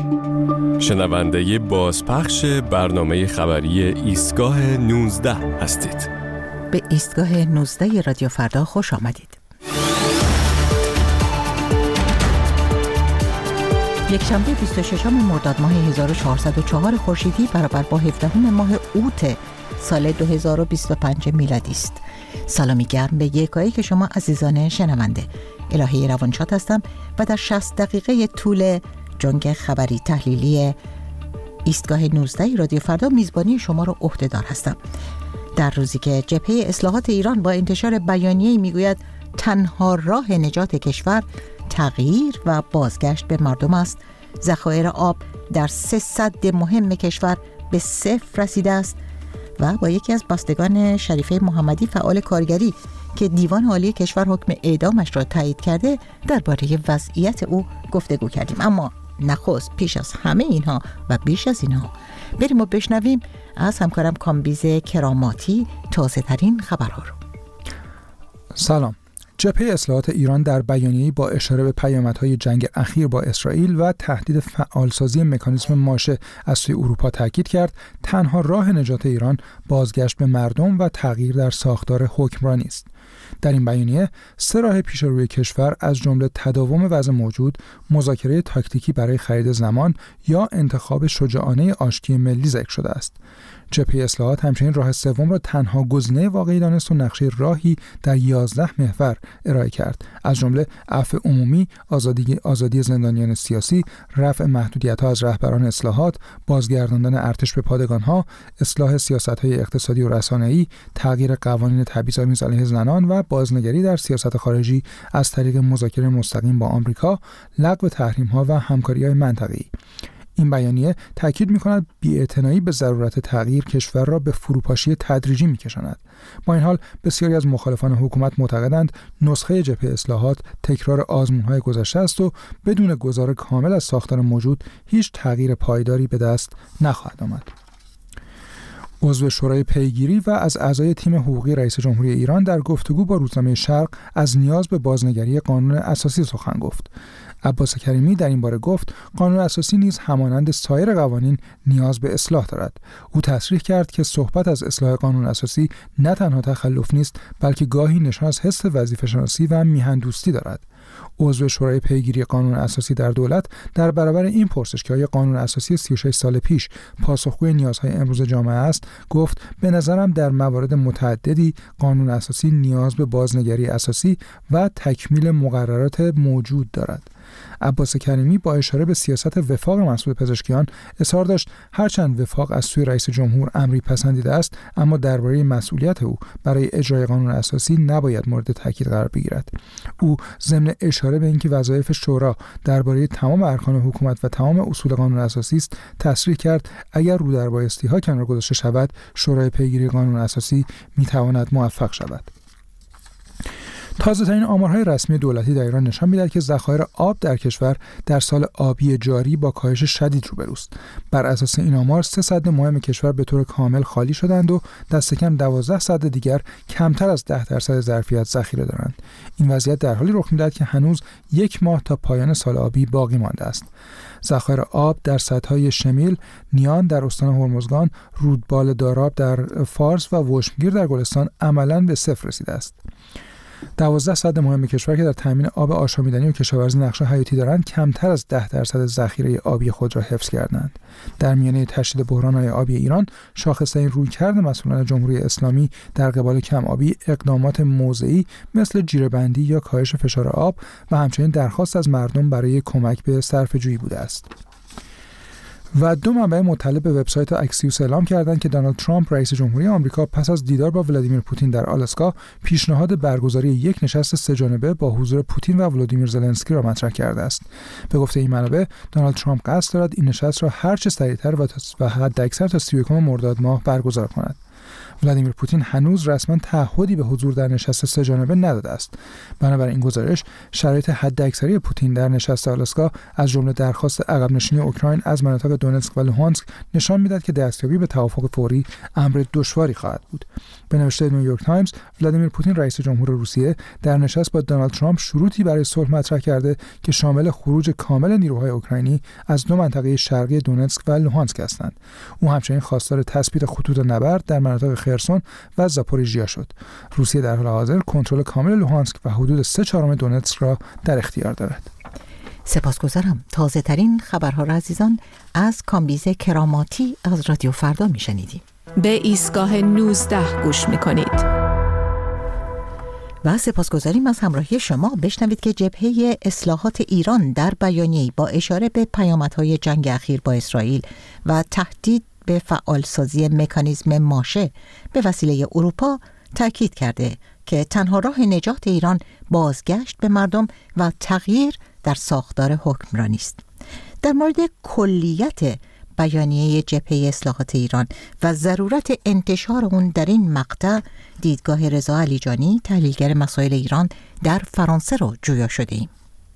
شنونده بازپخش برنامه خبری ایستگاه 19 هستید. به ایستگاه 19 رادیو فردا خوش آمدید. یکشنبه 26 مرداد ماه 1404 خورشیدی برابر با 17 ماه اوت سال 2025 میلادی است. سلامی گرم به یکایی که شما عزیزان شنونده. الهی روانشاد هستم و در 60 دقیقه طول جنگ خبری تحلیلی ایستگاه 19 رادیو فردا میزبانی شما رو عهده‌دار هستم. در روزی که جبهه اصلاحات ایران با انتشار بیانیه‌ای میگوید تنها راه نجات کشور تغییر و بازگشت به مردم است، ذخایر آب در 3 سد مهم کشور به صفر رسیده است و با یکی از بستگان شریفه محمدی فعال کارگری که دیوان عالی کشور حکم اعدامش را تایید کرده درباره وضعیت او گفتگو کردیم. اما نخست پیش از همه اینها و بیش از اینها بریم و بشنویم از همکارم کامبیز کراماتی تازه ترین خبرها رو. سلام. جبهه اصلاحات ایران در بیانیه‌ای با اشاره به پیامدهای جنگ اخیر با اسرائیل و تهدید فعالسازی مکانیزم ماشه از سوی اروپا تاکید کرد تنها راه نجات ایران بازگشت به مردم و تغییر در ساختار حکمرانی است. در این بیانیه 3 راه پیش روی کشور از جمله تداوم وضع موجود، مذاکره تاکتیکی برای خرید زمان یا انتخاب شجاعانه آشتی ملی ذکر شده است. جبهه اصلاحات همچنین راه سوم را تنها گزینه واقعی دانست و نقشه راهی در 11 محور ارائه کرد، از جمله عفو عمومی، آزادی زندانیان سیاسی، رفع محدودیت‌ها از رهبران اصلاحات، بازگرداندن ارتش به پادگان‌ها، اصلاح سیاست‌های اقتصادی و رسانه‌ای، تغییر قوانین تبعیض‌آمیز علیه زنان و بازنگری در سیاست خارجی از طریق مذاکره مستقیم با آمریکا، لغو تحریم‌ها و همکاری‌های منطقه‌ای. این بیانیه تاکید می‌کند بی‌اعتنایی به ضرورت تغییر کشور را به فروپاشی تدریجی می‌کشاند. با این حال بسیاری از مخالفان حکومت معتقدند نسخه جبهه اصلاحات تکرار آزمون‌های گذشته است و بدون گزار کامل از ساختار موجود هیچ تغییر پایداری به دست نخواهد آمد. عضو شورای پیگیری و از اعضای تیم حقوقی رئیس جمهوری ایران در گفتگو با روزنامه شرق از نیاز به بازنگری قانون اساسی سخن گفت. عباس کریمی در این باره گفت قانون اساسی نیز همانند سایر قوانین نیاز به اصلاح دارد. او تصریح کرد که صحبت از اصلاح قانون اساسی نه تنها تخلف نیست بلکه گاهی نشان از حس وظیفه‌شناسی و میهن‌دوستی دارد. عضو شورای پیگیری قانون اساسی در دولت در برابر این پرسش که آیا قانون اساسی 36 سال پیش پاسخگوی نیازهای امروز جامعه است گفت به نظرم در موارد متعددی قانون اساسی نیاز به بازنگری اساسی و تکمیل مقررات موجود دارد. عباس کریمی با اشاره به سیاست وفاق مسعود پزشکیان اظهار داشت هرچند وفاق از سوی رئیس جمهور امری پسندیده است اما درباره مسئولیت او برای اجرای قانون اساسی نباید مورد تاکید قرار بگیرد. او ضمن اشاره به اینکه وظایف شورا درباره تمام ارکان حکومت و تمام اصول قانون اساسی است تصریح کرد اگر رو در بایستی‌ها کنار گذاشته شود شورای پیگیری قانون اساسی میتواند موفق شود. تازه‌ترین آمارهای رسمی دولتی در ایران نشان می‌دهد که ذخایر آب در کشور در سال آبی جاری با کاهش شدید روبروست. بر اساس این آمار 3 سد مهم کشور به طور کامل خالی شدند و دست کم 12 سد دیگر کمتر از 10% ظرفیت ذخیره دارند. این وضعیت در حالی رخ می‌دهد که هنوز 1 ماه تا پایان سال آبی باقی مانده است. ذخایر آب در سدهای شمیل، نیان در استان هرمزگان، رودبال داراب در فارس و وشمگیر در گلستان عملاً به صفر رسیده است. 12 سد مهم کشور که در تامین آب آشامیدنی و کشاورزی نقش حیاتی دارند کمتر از 10% ذخیره آبی خود را حفظ کردند. در میانه تشدید بحران‌های آبی ایران شاخص‌ترین رویکرد مسئولان جمهوری اسلامی در قبال کم آبی اقدامات موضعی مثل جیره‌بندی یا کاهش فشار آب و همچنین درخواست از مردم برای کمک به صرفه‌جویی بوده است. و 2 منبع مطلع به وبسایت اکسیوس اعلام کردند که دونالد ترامپ رئیس جمهوری آمریکا پس از دیدار با ولادیمیر پوتین در آلاسکا پیشنهاد برگزاری یک نشست 3 جانبه با حضور پوتین و ولادیمیر زلنسکی را مطرح کرده است. به گفته این منابع دونالد ترامپ قصد دارد این نشست را هر چه سریعتر و حداکثر تا 31 مرداد ماه برگزار کند. ولادیمیر پوتین هنوز رسما تعهدی به حضور در نشست سه‌جانبه نداده است. بنابراین این گزارش شرایط حداکثری پوتین در نشست آلاسکا از جمله درخواست عقب نشینی اوکراین از مناطق دونتسک و لوهانسک نشان می‌دهد که دستیابی به توافق فوری امر دشواری خواهد بود. به نوشته نیویورک تایمز، ولادیمیر پوتین رئیس جمهور روسیه در نشست با دونالد ترامپ شروطی برای صلح مطرح کرده که شامل خروج کامل نیروهای اوکراینی از دو منطقه شرقی دونتسک و لوهانسک هستند. او همچنین خواستار تثبیت خطوط نبرد در مناطق خرسون و زاپوریژیا شد. روسیه در حال حاضر کنترل کامل لوهانسک و حدود 3/4 دونتسک را در اختیار دارد. سپاسگزارم. تازه ترین خبرها را عزیزان از کامبیز کراماتی از رادیو فردا میشنیدیم. به ایستگاه 19 گوش میکنید. و سپاسگزاریم از همراهی شما. بشنوید که جبهه اصلاحات ایران در بیانیه‌ای با اشاره به پیامدهای جنگ اخیر با اسرائیل و تهدید به فعالسازی مکانیزم ماشه به وسیله اروپا تاکید کرده که تنها راه نجات ایران بازگشت به مردم و تغییر در ساختار حکمرانی است. در مورد کلیت بیانیه جبهه اصلاحات ایران و ضرورت انتشار اون در این مقطع، دیدگاه رضا علیجانی، تحلیلگر مسائل ایران در فرانسه رو جویا شده ایم.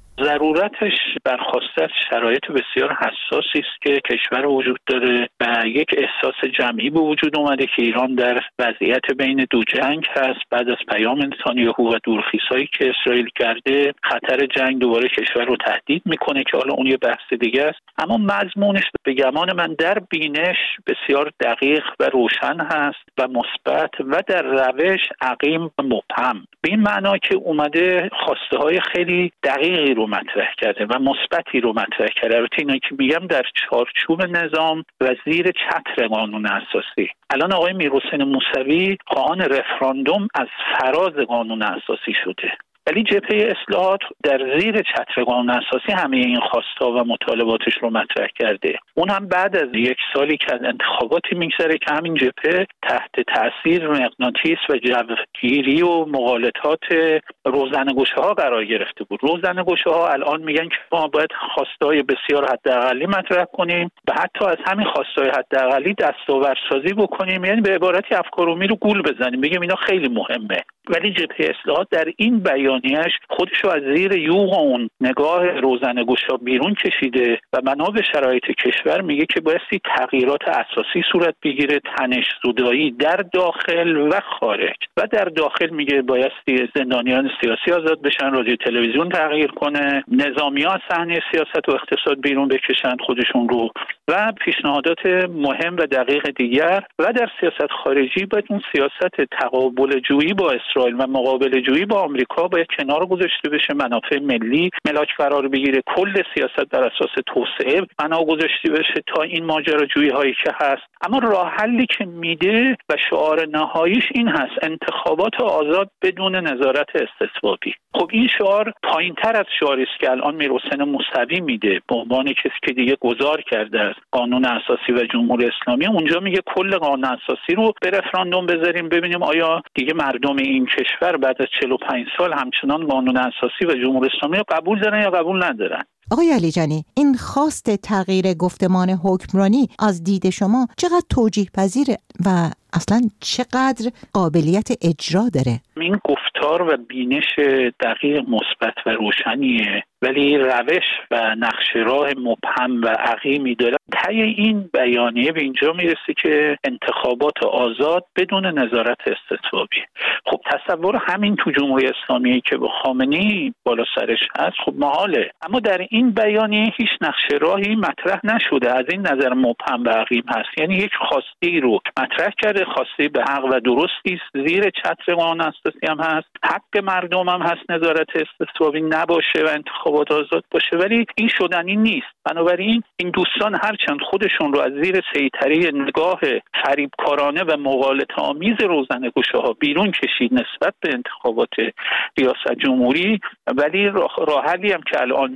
ضرورتش برخواسته از شرایط بسیار حساسی است که کشور وجود داره و یک احساس جمعی به وجود اومده که ایران در وضعیت بین دو جنگ هست. بعد از پیام نتانیاهو و دورخیزایی که اسرائیل کرده، خطر جنگ دوباره کشور رو تهدید میکنه که حالا اون یه بحث دیگه است. اما مضمونش به گمان من در بینش بسیار دقیق و روشن هست و مثبت و در روش عقیم و مبهم، به این معنا که اومده خواسته های خیلی دقیقی رو مطرح کرده و مثبتی رو مطرح کرده. البته اینا که میگم در چارچوب نظام و زیر چتر قانون اساسی. الان آقای میرحسین موسوی خواهان رفراندوم از فراز قانون اساسی شده، ولی جبهه اصلاحات در زیر چتر قانون اساسی همه این خواستا و مطالباتش رو مطرح کرده. اون هم بعد از یک سالی که از انتخاباتی میگذره که همین جبهه تحت تاثیر مغناطیس و جوگیری و مغالطات روزنه‌گوشه‌ها قرار گرفته بود. روزنه‌گوشه‌ها الان میگن که ما باید خواستای بسیار حداقلی مطرح کنیم و حتی از همین خواستای حداقلی دستاوردسازی بکنیم، یعنی به عبارتی افکارومی رو گول بزنیم، بگیم اینا خیلی مهمه. ولی جبهه اصلاحات در این بیانیه‌اش خودشو از زیر یوغ اون نگاه روزنه‌گوشا بیرون کشیده و بنا به شرایط کشور میگه که بایستی تغییرات اساسی صورت بگیره، تنش‌زدایی در داخل و خارج. و در داخل میگه بایستی زندانیان سیاسی آزاد بشن، رادیو تلویزیون تغییر کنه، نظامی‌ها از صحنه سیاست و اقتصاد بیرون بکشن خودشون رو، و پیشنهادات مهم و دقیق دیگر. و در سیاست خارجی باید اون سیاست تقابل جویی با اسرائیل و مقابله جویی با آمریکا باید کنار گذاشته بشه، منافع ملی ملاک قرار بگیره، کل سیاست بر اساس توسعه بنا گذاشته بشه تا این ماجراجویی هایی که هست. اما راه حلی که میده و شعار نهاییش این هست: انتخابات آزاد بدون نظارت استثبابی. خب این شعار پایین‌تر از شعاری است که الان میرحسین موسوی میده به عنوان کسی که دیگه گذار کرده است قانون اساسی و جمهوری اسلامی. اونجا میگه کل قانون اساسی رو به رفراندوم بذاریم ببینیم آیا دیگه مردم این کشور بعد از 45 سال همچنان قانون اساسی و جمهوری اسلامی رو قبول دارن یا قبول ندارن. آقای علیجانی، این خواست تغییر گفتمان حکمرانی از دید شما چقدر توجیه پذیره و اصلا چقدر قابلیت اجرا داره؟ این گفتار و بینش دقیق، مثبت و روشنیه، ولی روش و نقش راه مبهم و عقیمی داره. طی این بیانیه به اینجا میرسه که انتخابات آزاد بدون نظارت استثبابی. خب تصور همین تو جمهوری اسلامی که با خامنه‌ای بالا سرش هست خب محاله، اما در این بیانیه هیچ نقش راهی مطرح نشده. از این نظر مبهم و عقیم هست، یعنی یک خواسته رو مطرح کرده، خواسته به حق و درستی است، زیر چتر قانون اساسی هم هست، حق مردم هم هست نظارت استثبابی نباشه و انتخابات آزاد باشه، ولی این شدنی نیست. بنابراین این دوستان هرچند خودشون رو از زیر سیطره نگاه فریبکارانه و مغالطه آمیز روزنه‌گوش‌ها بیرون کشید نسبت به انتخابات ریاست جمهوری، ولی راه حلی هم که الان میده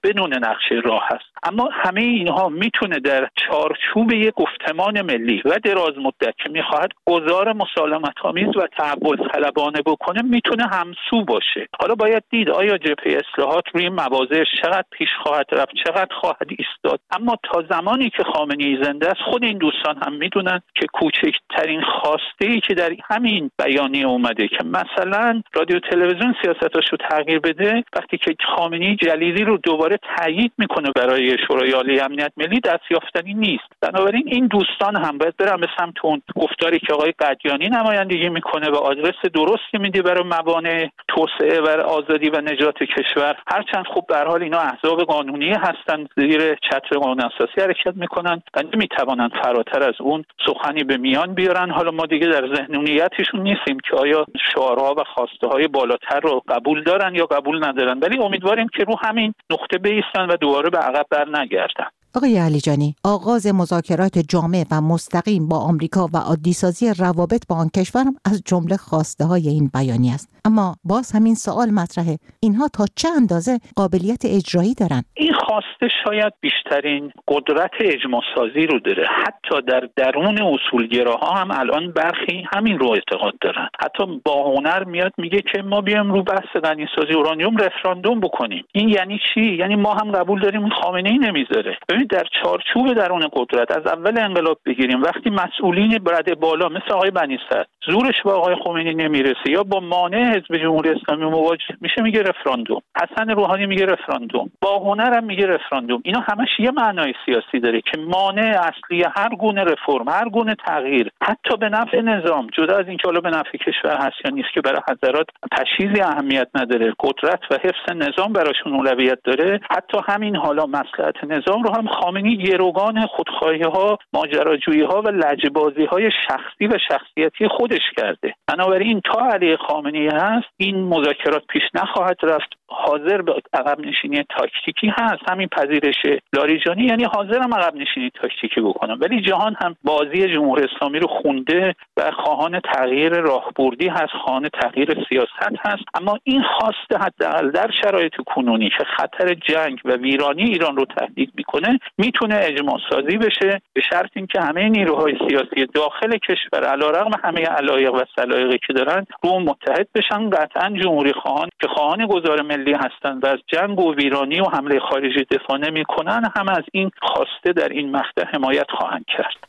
بدون نقشه راه هست. اما همه اینها میتونه در چارچوب یک گفتمان ملی و دراز مدت که میخواهد گذار مسالمت‌آمیز و تحول طلبانه بکنه میتونه همسو باشه. حالا باید دید آیا جبهه اصلاحات روی مواضعش چقدر پیش خواهد رفت، چقدر خواهد ایستاد. اما تا زمانی که خامنه‌ای زنده است خود این دوستان هم میدونن که کوچکترین خواسته‌ای که در همین بیانیه اومده که مثلا رادیو تلویزیون سیاستاشو تغییر بده، وقتی که خامنه‌ای جلیلی رو دوباره تایید میکنه برای شورای عالی امنیت ملی، دستیافتنی نیست. بنابراین این دوستان هم باید برن به سمت اون گفتاری که آقای قدیانی نمایندگی میکنه و آدرس درستی میده برای موانع توسعه و آزادی و نجات کشور. هرچند خب به هر حال اینا احزاب قانونی هستن، زیر چتر قانون اساسی حرکت میکنن و نمیتوانن فراتر از اون سخنی به میان بیارن. حالا ما دیگه در ذهنیتشون نیستیم که آیا شعارها و خواسته های بالاتر رو قبول دارن یا قبول ندارن، ولی امیدواریم که رو همین نقطه بایستن و دوباره به عقب برنگردن. آقای علیجانی، آغاز مذاکرات جامع و مستقیم با آمریکا و عادی‌سازی روابط با آن کشور هم از جمله خواسته های این بیانیه است. اما باز همین سوال مطرحه، اینها تا چه اندازه قابلیت اجرایی دارن؟ این خواسته شاید بیشترین قدرت اجماع سازی رو داره. حتی در درون اصولگراها هم الان برخی همین رو اعتقاد دارن. حتی با هنر میاد میگه که ما بیام رو بحث غنیسازی اورانیوم رفراندوم بکنیم. این یعنی چی؟ یعنی ما هم قبول داریم خامنه‌ای نمیذاره. در چارچوب درون قدرت از اول انقلاب بگیریم، وقتی مسئولین برده بالا مثل آقای بنی صدر زورش با آقای خمینی نمیرسه یا با مانع حزب جمهوری اسلامی مواجه میشه میگه رفراندوم، حسن روحانی میگه رفراندوم، با هنر هم میگه رفراندوم. اینا همش یه معنای سیاسی داره که مانع اصلی هر گونه رفرم، هر گونه تغییر، حتی به نفع نظام، جدا از اینکه حالا به نفع کشور هست یا نیست که برای حضرات تشخیصی اهمیت نداره، قدرت و حفظ نظام براشون اولویت داره، حتی همین حالا مصلحت نظام رو هم خامنه‌ای گروگان خودخواهی‌ها، ماجراجویی‌ها و لجبازی‌های شخصی و شخصیتی خودش کرده. بنابراین تا علی خامنه‌ای هست این مذاکرات پیش نخواهد رفت. حاضر به عقب نشینی تاکتیکی هست، همین پذیرش لاریجانی، یعنی حاضرم عقب نشینی تاکتیکی بکنم، ولی جهان هم بازی جمهوری اسلامی رو خونده و خواهان تغییر راهبردی هست، خواهان تغییر سیاست هست. اما این خواسته حداقل در شرایط کنونی که خطر جنگ و ویرانی ایران رو تهدید میکنه میتونه اجماع سازی بشه، به شرط اینکه همه نیروهای سیاسی داخل کشور علیرغم همه علایق و سلایقی که دارن رو متحد بشن. قطعا جمهوری خواهان که خواهان گذار ملی هستند و از جنگ و ویرانی و حمله خارجی دفاع نمی‌کنن هم از این خواسته در این مقطع حمایت خواهند کرد.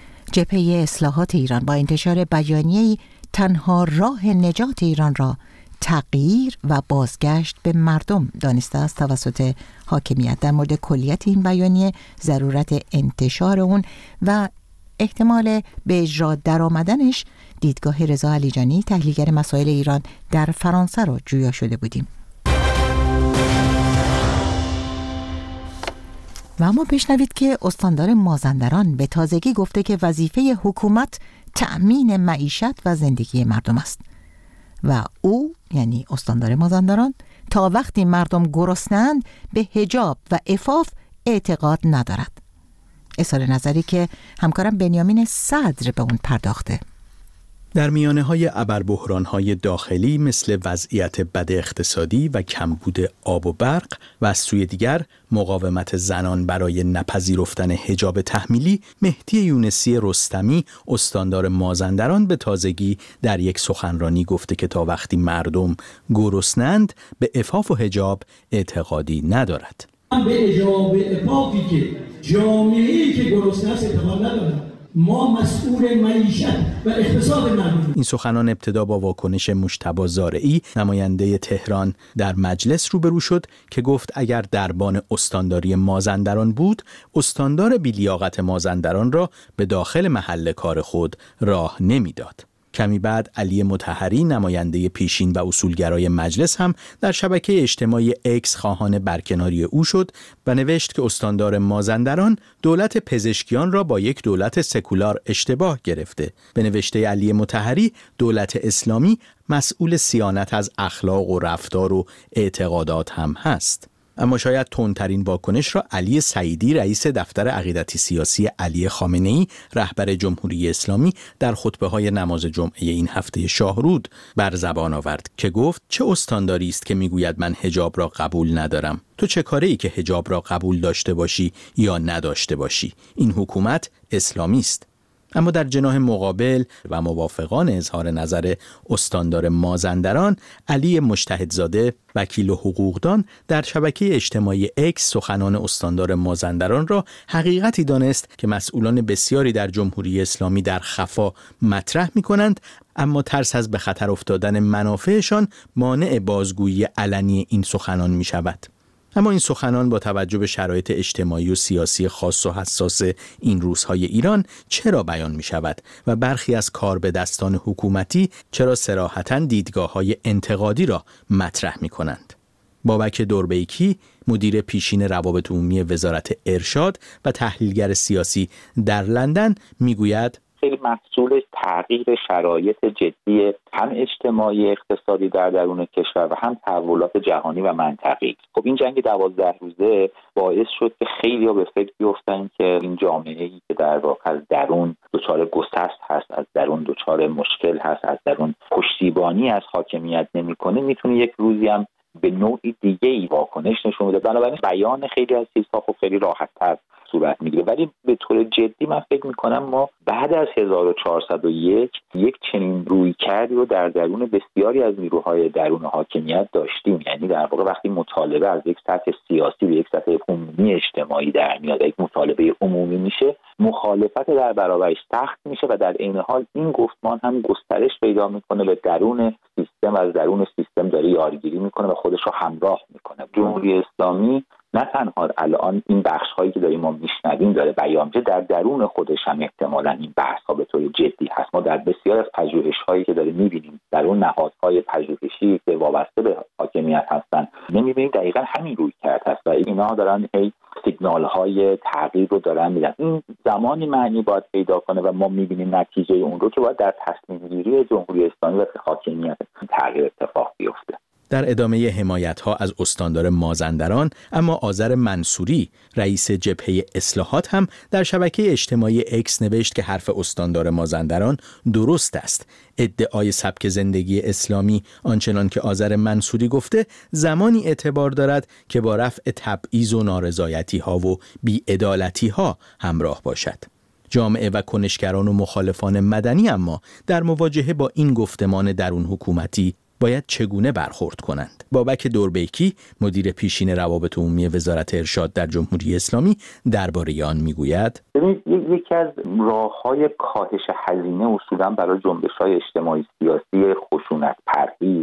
جبهه اصلاحات ایران با انتشار بیانیه‌ای تنها راه نجات ایران را تغییر و بازگشت به مردم دانسته است توسط حاکمیت. در مورد کلیت این بیانیه، ضرورت انتشار اون و احتمال به اجرا درآمدنش، دیدگاه رضا علیجانی تحلیلگر مسائل ایران در فرانسه را جویا شده بودیم. و اما بشنوید که استاندار مازندران به تازگی گفته که وظیفه حکومت تأمین معیشت و زندگی مردم است و او یعنی استاندار مازندران تا وقتی مردم گرسنه‌اند به حجاب و عفاف اعتقاد ندارد. اظهار نظری که همکارم بنیامین صدر به اون پرداخته. در میانه‌های ابربحران‌های داخلی مثل وضعیت بد اقتصادی و کمبود آب و برق و از سوی دیگر مقاومت زنان برای نپذیرفتن حجاب تحمیلی، مهدی یونسی رستمی استاندار مازندران به تازگی در یک سخنرانی گفته که تا وقتی مردم گرسنه‌اند به عفاف و حجاب اعتقادی ندارد. من به حجاب عفافی که جامعه‌ای که گرسنه است اعتقاد ندارم. ما مسئول معیشت و اقتصاد مردم. این سخنان ابتدا با واکنش مجتبی زارعی نماینده تهران در مجلس روبرو شد که گفت اگر دربان استانداری مازندران بود، استاندار بی‌لیاقت مازندران را به داخل محل کار خود راه نمیداد. کمی بعد علی مطهری نماینده پیشین و اصولگرای مجلس هم در شبکه اجتماعی اکس خواهان برکناری او شد و نوشت که استاندار مازندران دولت پزشکیان را با یک دولت سکولار اشتباه گرفته. به نوشته علی مطهری، دولت اسلامی مسئول صیانت از اخلاق و رفتار و اعتقادات هم هست. اما شاید تندترین واکنش را علی سعیدی رئیس دفتر عقیدتی سیاسی علی خامنه‌ای رهبر جمهوری اسلامی در خطبه‌های نماز جمعه این هفته شاهرود بر زبان آورد که گفت چه استانداری است که میگوید من حجاب را قبول ندارم. تو چه کاری که حجاب را قبول داشته باشی یا نداشته باشی؟ این حکومت اسلامی است. اما در جناح مقابل و موافقان اظهار نظر استاندار مازندران، علی مجتهدزاده وکیل و حقوقدان در شبکه اجتماعی اکس سخنان استاندار مازندران را حقیقتی دانست که مسئولان بسیاری در جمهوری اسلامی در خفا مطرح می‌کنند، اما ترس از به خطر افتادن منافعشان مانع بازگویی علنی این سخنان می‌شود. اما این سخنان با توجه به شرایط اجتماعی و سیاسی خاص و حساس این روزهای ایران چرا بیان می شود و برخی از کاربدستان حکومتی چرا صراحتاً دیدگاه‌های انتقادی را مطرح می کنند؟ بابک دوربیکی، مدیر پیشین روابط عمومی وزارت ارشاد و تحلیلگر سیاسی در لندن می گوید خیلی محصول تغییر شرایط جدی هم اجتماعی اقتصادی در درون کشور و هم تحولات جهانی و منطقی. خب این جنگ 12 روزه باعث شد که خیلی‌ها به فکر بیفتن که این جامعه‌ای که در واقع از درون دچار گسست هست، از درون دچار مشکل هست، از درون پشتیبانی از حاکمیت نمی‌کنه، میتونه یک روزی هم به نوعی دیگه‌ای واکنش نشون بده. بنابراین بیان خیلی از چیزها خب خیلی راحت‌تر صورت میگیره. ولی به طور جدی من فکر میکنم ما بعد از 1401 یک چنین رویکردی رو در درون بسیاری از نیروهای درون حاکمیت داشتیم. یعنی در واقع وقتی مطالبه از یک سطح سیاسی به یک سطح عمومی اجتماعی در میاد، یک مطالبه عمومی میشه، مخالفت در برابرش سخت میشه و در عین حال این گفتمان هم گسترش پیدا میکنه به درون سیستم، از درون سیستم داره یارگیری میکنه و خودش رو همراه میکنه. جمهوری اسلامی نه تنها الان این بخش هایی که داریم ما میشنویم داره بیان میشه، در درون خودش هم احتمالاً این بحث ها به طور جدی هست. ما در بسیار از پژوهش هایی که داریم میبینیم در اون نهادهای پژوهشی که وابسته به حاکمیت هستن نمیبینیم دقیقاً همین روی کرد هست و اینا دارن هی سیگنال های تغییر رو دارن میدن. این زمانی معنی باید پیدا کنه و ما میبینیم نتیجه اون رو که باید در تصمیم گیری جمهوری اسلامی و حاکمیت تغییر اتفاق بیفته. در ادامه حمایت‌ها از استاندار مازندران، اما آذر منصوری رئیس جبهه اصلاحات هم در شبکه اجتماعی اکس نوشت که حرف استاندار مازندران درست است. ادعای سبک زندگی اسلامی آنچنان که آذر منصوری گفته زمانی اعتبار دارد که با رفع تبعیض و نارضایتی‌ها و بی‌عدالتی‌ها همراه باشد. جامعه و کنشگران و مخالفان مدنی اما در مواجهه با این گفتمان درون حکومتی باید چگونه برخورد کنند؟ بابک دوربیکی، مدیر پیشین روابط عمومی وزارت ارشاد در جمهوری اسلامی درباره آن میگوید: یکی از راه‌های کاهش هزینه اصولاً برای جنبش‌های اجتماعی سیاسی خشونت پرهیز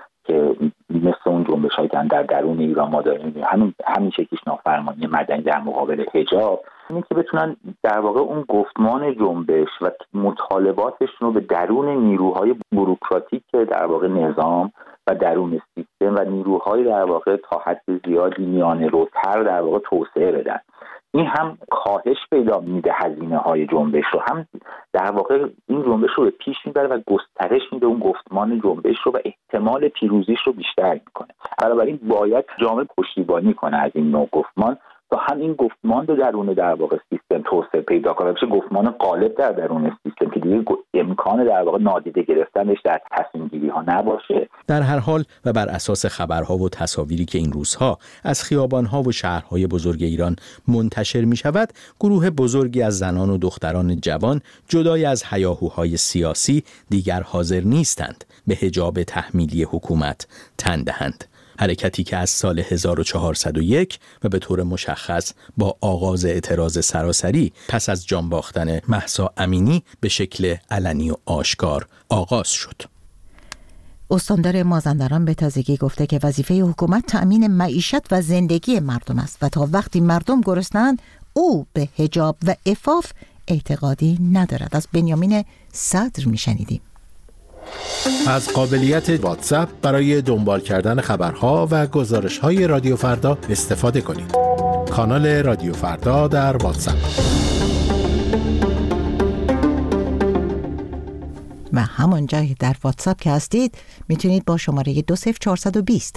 که مثل اون جنبش‌هایی که در درون ایران ما داریم، همین شکلیش نافرمانی مدنی در مقابل حجاب، اینه که بتونن در واقع اون گفتمان جنبش و مطالباتشون رو به درون نیروهای بوروکراتیک در واقع نظام و درون سیستم و نیروهای در واقع تا حد زیادی میانه روتر در واقع توسعه بدن. این هم کاهش پیدا میده هزینه های جنبش رو، هم در واقع این جنبش رو به پیش میبره و گسترش میده اون گفتمان جنبش رو و احتمال پیروزیش رو بیشتر میکنه. بنابراین باید جامعه پشتیبانی کنه از این نوع گفتمان تا هم این گفتمان رو درون در واقع سیستم توسعه پیدا کنه، بشه گفتمان غالب در درون سیستم که دیگه امکان در واقع نادیده گرفتنش در تصمیم گیری ها نباشه. در هر حال و بر اساس خبرها و تصاویری که این روزها از خیابانها و شهرهای بزرگ ایران منتشر می شود، گروه بزرگی از زنان و دختران جوان جدای از هیاهوهای سیاسی دیگر حاضر نیستند به حجاب تحمیلی حکومت تن دهند. حرکتی که از سال 1401 و به طور مشخص با آغاز اعتراض سراسری پس از جان باختن مهسا امینی به شکل علنی و آشکار آغاز شد. استاندار مازندران به تازگی گفته که وظیفه حکومت تأمین معیشت و زندگی مردم است و تا وقتی مردم گرسنه‌اند او به حجاب و عفاف اعتقادی ندارد. از بنیامین صدر میشنیدیم. از قابلیت واتساپ برای دنبال کردن خبرها و گزارش‌های رادیو فردا استفاده کنید. کانال رادیو فردا در واتساپ. و همانجا در واتساپ که هستید میتونید با شماره 20420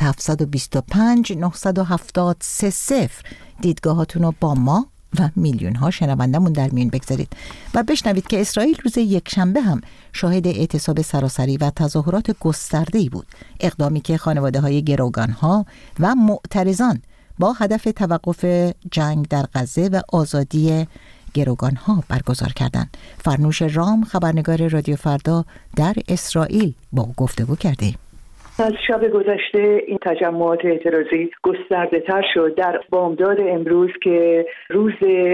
725 970 30 دیدگاهاتون رو با ما و میلیون ها شنوندمون در میون بگذارید و بشنوید که اسرائیل روز یکشنبه هم شاهد اعتصاب سراسری و تظاهرات گسترده‌ای بود، اقدامی که خانواده‌های گروگان‌ها و معترضان با هدف توقف جنگ در غزه و آزادی گروگان‌ها برگزار کردند. فرنوش رام، خبرنگار رادیو فردا در اسرائیل، با او گفتگو کرده. از شب گذشته این تجمعات اعتراضی گسترده تر شد. در بامداد امروز که روز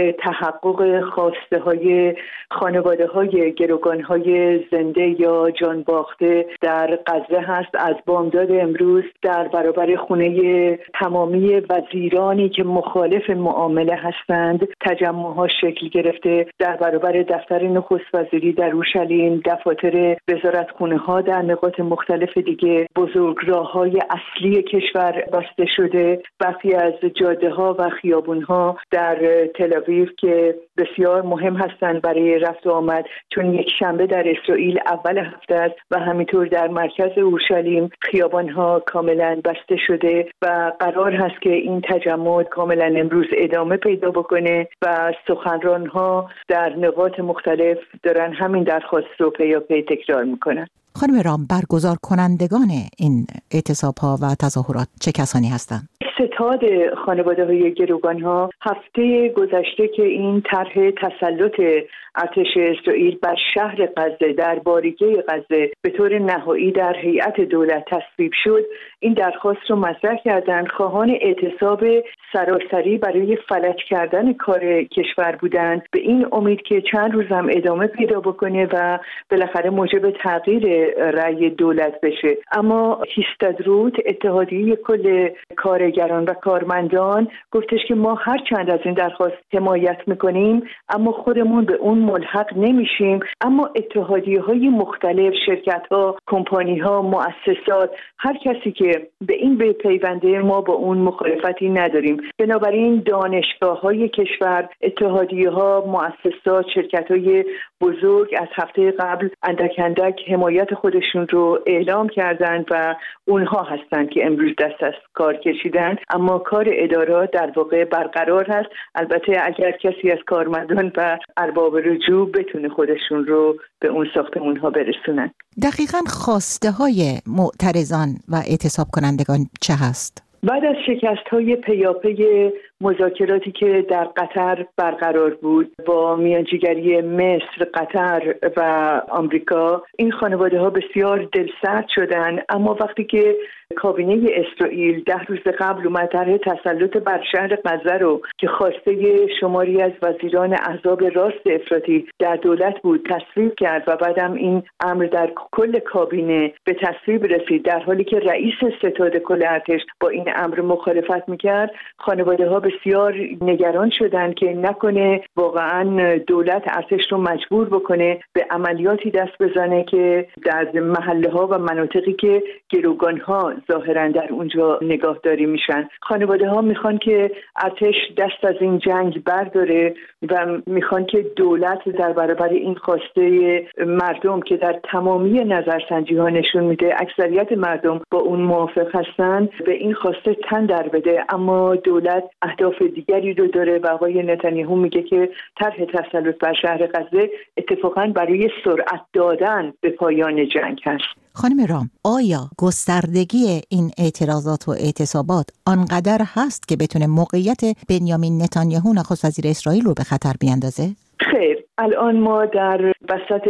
تحقق خواسته های خانواده های گروگان های زنده یا جان باخته در غزه هست، از بامداد امروز در برابر خونه تمامی وزیرانی که مخالف معامله هستند تجمع ها شکل گرفته. در برابر دفتر نخست وزیری در اورشلیم، دفاتر وزارتخونه ها در نقاط مختلف دیگه، بزرگراه‌های اصلی کشور بسته شده. برخی از جاده‌ها و خیابون‌ها در تل آویو که بسیار مهم هستند برای رفت و آمد، چون یک شنبه در اسرائیل اول هفته است و همینطور در مرکز اورشلیم خیابان‌ها کاملا بسته شده و قرار هست که این تجمع کاملا امروز ادامه پیدا بکنه و سخنران‌ها در نقاط مختلف دارن همین درخواست رو پیاپی تکرار میکنن. خانم رام، برگزار کنندگان این اعتصاب‌ها و تظاهرات چه کسانی هستند؟ ستاد خانواده‌های گروگان‌ها هفته گذشته که این طرح تسلط ارتش اسرائیل بر شهر غزه در باریکه غزه به طور نهایی در هیئت دولت تصویب شد، این درخواست رو مطرح کردند. خواهان اعتصاب سراسری برای فلج کردن کار کشور بودند، به این امید که چند روز هم ادامه پیدا بکنه و بالاخره موجب تغییر رأی دولت بشه. اما هیستادروت، اتحادیه کل کارگران و کارمندان، گفتش که ما هر چند از این درخواست حمایت میکنیم اما خودمون به اون ملحق نمیشیم. اما اتحادیه‌های مختلف، شرکت‌ها، کمپانی‌ها، مؤسسات، هر کسی که به این پیونده، ما با اون مخالفتی نداریم. بنابراین دانشگاه‌های کشور، اتحادیه‌ها، مؤسسات، شرکت‌های بزرگ از هفته قبل اندک اندک حمایت خودشون رو اعلام کردند و اونها هستند که امروز دست از کار کشیدن. اما کار ادارات در واقع برقرار هست، البته اگر کسی از کارمندان و ارباب رجوع بتونه خودشون رو به اون ساختمون‌ها برسونن. دقیقاً خواسته های معترضان و اعتصاب کنندگان چه هست؟ بعد از شکست‌های پیاپی مذاکراتی که در قطر برقرار بود با میانجیگری مصر، قطر و آمریکا، این خانواده‌ها بسیار دلسرد شدند. اما وقتی که کابینه اسرائیل 10 روز قبل اومد طرح تسلط بر شهر غزه رو که خواسته شماری از وزیران احزاب راست افراطی در دولت بود تصویب کرد و بعدم این امر در کل کابینه به تصویب رسید، در حالی که رئیس ستاد کل ارتش با این امر مخالفت میکرد، خانواده‌ها بسیار نگران شدند که نکنه واقعا دولت ارتش رو مجبور بکنه به عملیاتی دست بزنه که در محله‌ها و مناطقی که گروگان‌ها ظاهراً در اونجا نگاهداری میشن. خانواده‌ها میخوان که ارتش دست از این جنگ برداره و میخوان که دولت در برابر این خواسته مردم که در تمامی نظرسنجی‌ها نشون میده اکثریت مردم با اون موافق هستن، به این خواسته تن در بده. اما دولت اهداف دیگری رو داره و آقای نتانیاهو میگه که طرح تسلط بر شهر غزه اتفاقاً برای سرعت دادن به پایان جنگ هست. خانم رام، آیا گستردگی این اعتراضات و اعتصابات آنقدر هست که بتونه موقعیت بنیامین نتانیاهو نخست وزیر اسرائیل رو به خطر بیاندازه؟ خیر، الان ما در وسط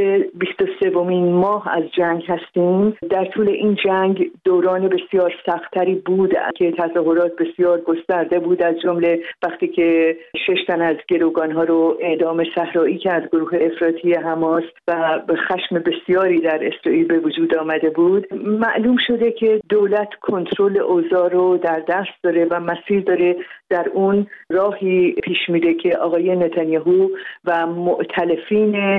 23مین ماه از جنگ هستیم. در طول این جنگ دوران بسیار سختری بود که تظاهرات بسیار گسترده بود، از جمله وقتی که 6 تن از گروگان‌ها رو اعدام صحرایی کرد گروه افراطی حماس و به خشم بسیاری در اسرائیل به وجود آمده بود. معلوم شده که دولت کنترل اوضاع رو در دست داره و مسیر داره در اون راهی پیش میره که آقای نتانیاهو و مؤتلفین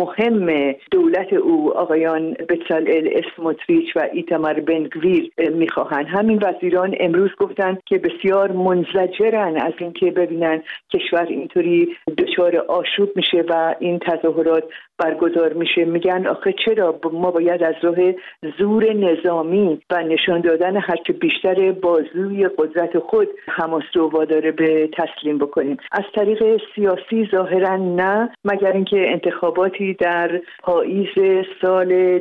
مهم دولت او آقایان بצלאל اسموتریچ و ایتمار بن گویر میخواهند. همین وزیران امروز گفتن که بسیار منزجرن از اینکه ببینن کشور اینطوری دچار آشوب میشه و این تظاهرات برگزار میشه میگن آخه چرا ما باید از راه زور نظامی و نشان دادن هرچه بیشتر بازوی قدرت خود حماس رو وادار به تسلیم بکنیم. از طریق سیاسی ظاهرا نه، مگر اینکه انتخاباتی در پاییز سال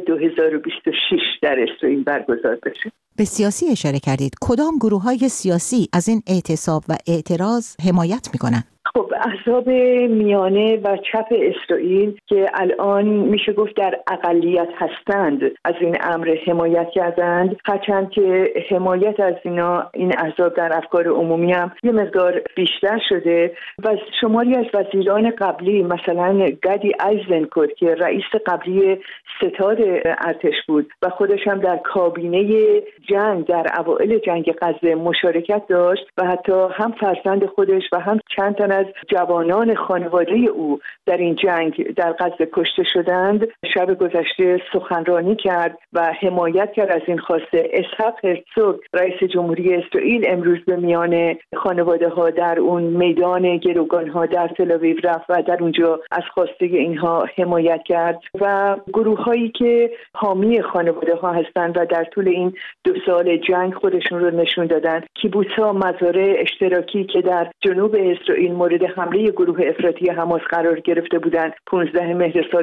2026 در اسرائیل برگزار بشه. به سیاسی اشاره کردید. کدام گروه‌های سیاسی از این اعتصاب و اعتراض حمایت می‌کنند؟ خب احزاب میانه و چپ اسرائیل که الان میشه گفت در اقلیت هستند از این امر حمایت کردند، هرچند که حمایت از این احزاب در افکار عمومی هم یه مقدار بیشتر شده و شماری از وزیران قبلی مثلا گدی ایزنکوت که رئیس قبلی ستاد ارتش بود و خودش هم در کابینه جنگ در اوایل جنگ غزه مشارکت داشت و حتی هم فرزند خودش و هم چند تا از جوانان خانواده او در این جنگ در غزه کشته شدند، شب گذشته سخنرانی کرد و حمایت کرد از این خواسته. اسحاق هرتزوگ رئیس جمهوری اسرائیل امروز به میان خانواده ها در اون میدان گروگان ها در تل آویو رفت و در اونجا از خواسته اینها حمایت کرد و گروه هایی که حامی خانواده ها هستند و در طول این 2 سال جنگ خودشون رو نشون دادن. کیبوتس ها، مزارع اشتراکی که در جنوب اسرائیل مورد حمله گروه افراطی حماس قرار گرفته بودند 15 مهر سال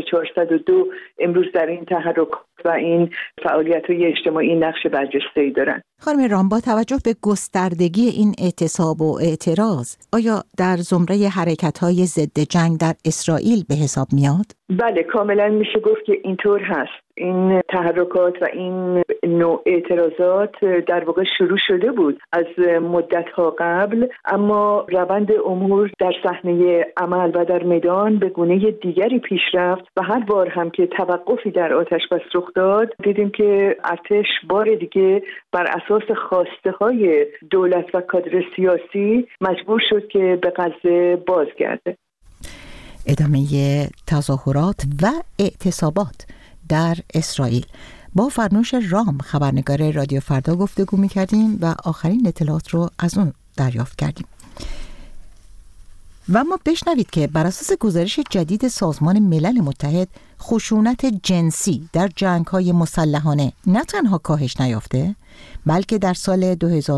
1402 امروز در این تحرک و این فعالیت‌های اجتماعی نقش برجسته‌ای دارند. خانم رام، با توجه به گستردگی این اعتصاب و اعتراض، آیا در زمره حرکت‌های ضد جنگ در اسرائیل به حساب میاد؟ بله، کاملا میشه گفت که اینطور هست. این تحرکات و این نوع اعتراضات در واقع شروع شده بود از مدت‌ها قبل، اما روند امور در صحنه عمل و در میدان به گونه دیگری پیش رفت و هر بار هم که توقفی در آتش بس رخ داد دیدیم که ارتش بار دیگه بر اساس خواسته‌های دولت و کادر سیاسی مجبور شد که به غزه بازگرده. ادامه تظاهرات و اعتصابات در اسرائیل با فرنوش رام، خبرنگار رادیو فردا گفتگو می‌کردیم و آخرین اطلاعات رو از اون دریافت کردیم. و ما بشنوید که بر اساس گزارش جدید سازمان ملل متحد خشونت جنسی در جنگ‌های مسلحانه نه تنها کاهش نیافته، بلکه در سال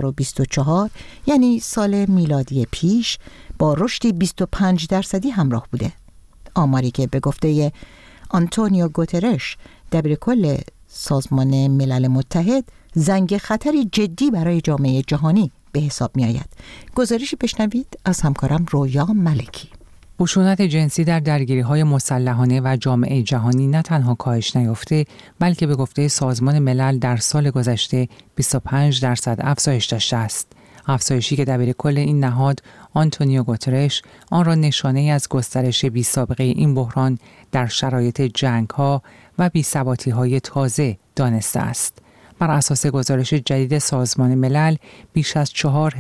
2024 یعنی سال میلادی پیش با رشدی 25% همراه بوده. آماری که به گفته آنتونیو گوترش دبیرکل سازمان ملل متحد زنگ خطری جدی برای جامعه جهانی به حساب می آید. گزارشی بشنوید از همکارم رویا ملکی. خشونت جنسی در درگیری‌های مسلحانه و جامعه جهانی نه تنها کاهش نیافته، بلکه به گفته سازمان ملل در سال گذشته 25% افزایش داشته است. افزایشی که دبیرکل این نهاد آنتونیو گوترش آن را نشانه‌ای از گسترش بی‌سابقه این بحران در شرایط جنگ‌ها و بی‌ثباتی‌های تازه دانسته است. بر اساس گزارش جدید سازمان ملل بیش از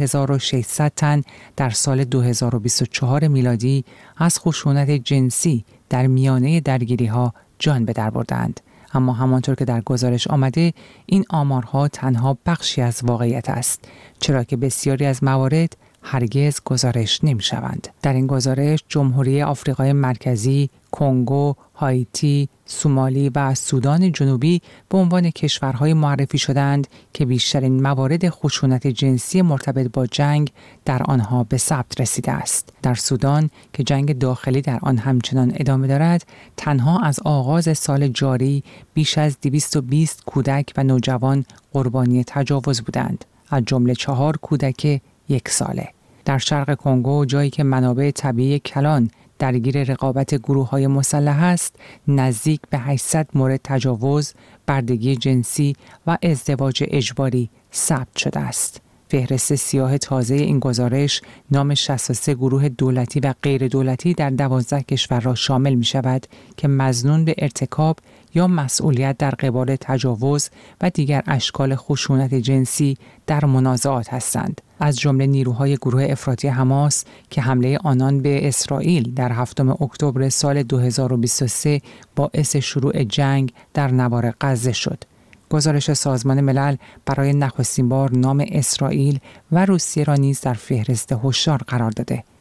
4600 تن در سال 2024 میلادی از خشونت جنسی در میانه درگیری‌ها جان به در بردند. اما همانطور که در گزارش آمده این آمارها تنها بخشی از واقعیت است، چرا که بسیاری از موارد هرگز گزارش نمی‌شوند. در این گزارش جمهوری آفریقای مرکزی، کنگو، هایتی، سومالی و سودان جنوبی به عنوان کشورهای معرفی شدند که بیشترین موارد خشونت جنسی مرتبط با جنگ در آنها به ثبت رسیده است. در سودان که جنگ داخلی در آن همچنان ادامه دارد، تنها از آغاز سال جاری بیش از 220 کودک و نوجوان قربانی تجاوز بودند، از جمله 4 کودک 1 ساله. در شرق کنگو، جایی که منابع طبیعی کلان درگیر رقابت گروه‌های مسلح است، نزدیک به 800 مورد تجاوز، بردگی جنسی و ازدواج اجباری ثبت شده است. فهرست سیاه تازه این گزارش نام 63 گروه دولتی و غیر دولتی در 12 کشور را شامل می شود که مظنون به ارتکاب یا مسئولیت در قبال تجاوز و دیگر اشکال خشونت جنسی در منازعات هستند، از جمله نیروهای گروه افراطی حماس که حمله آنان به اسرائیل در 7 اکتبر سال 2023 باعث شروع جنگ در نوار غزه شد. گزارش سازمان ملل برای نخستین بار نام اسرائیل و روسیه را نیز در فهرست هشدار قرار داده.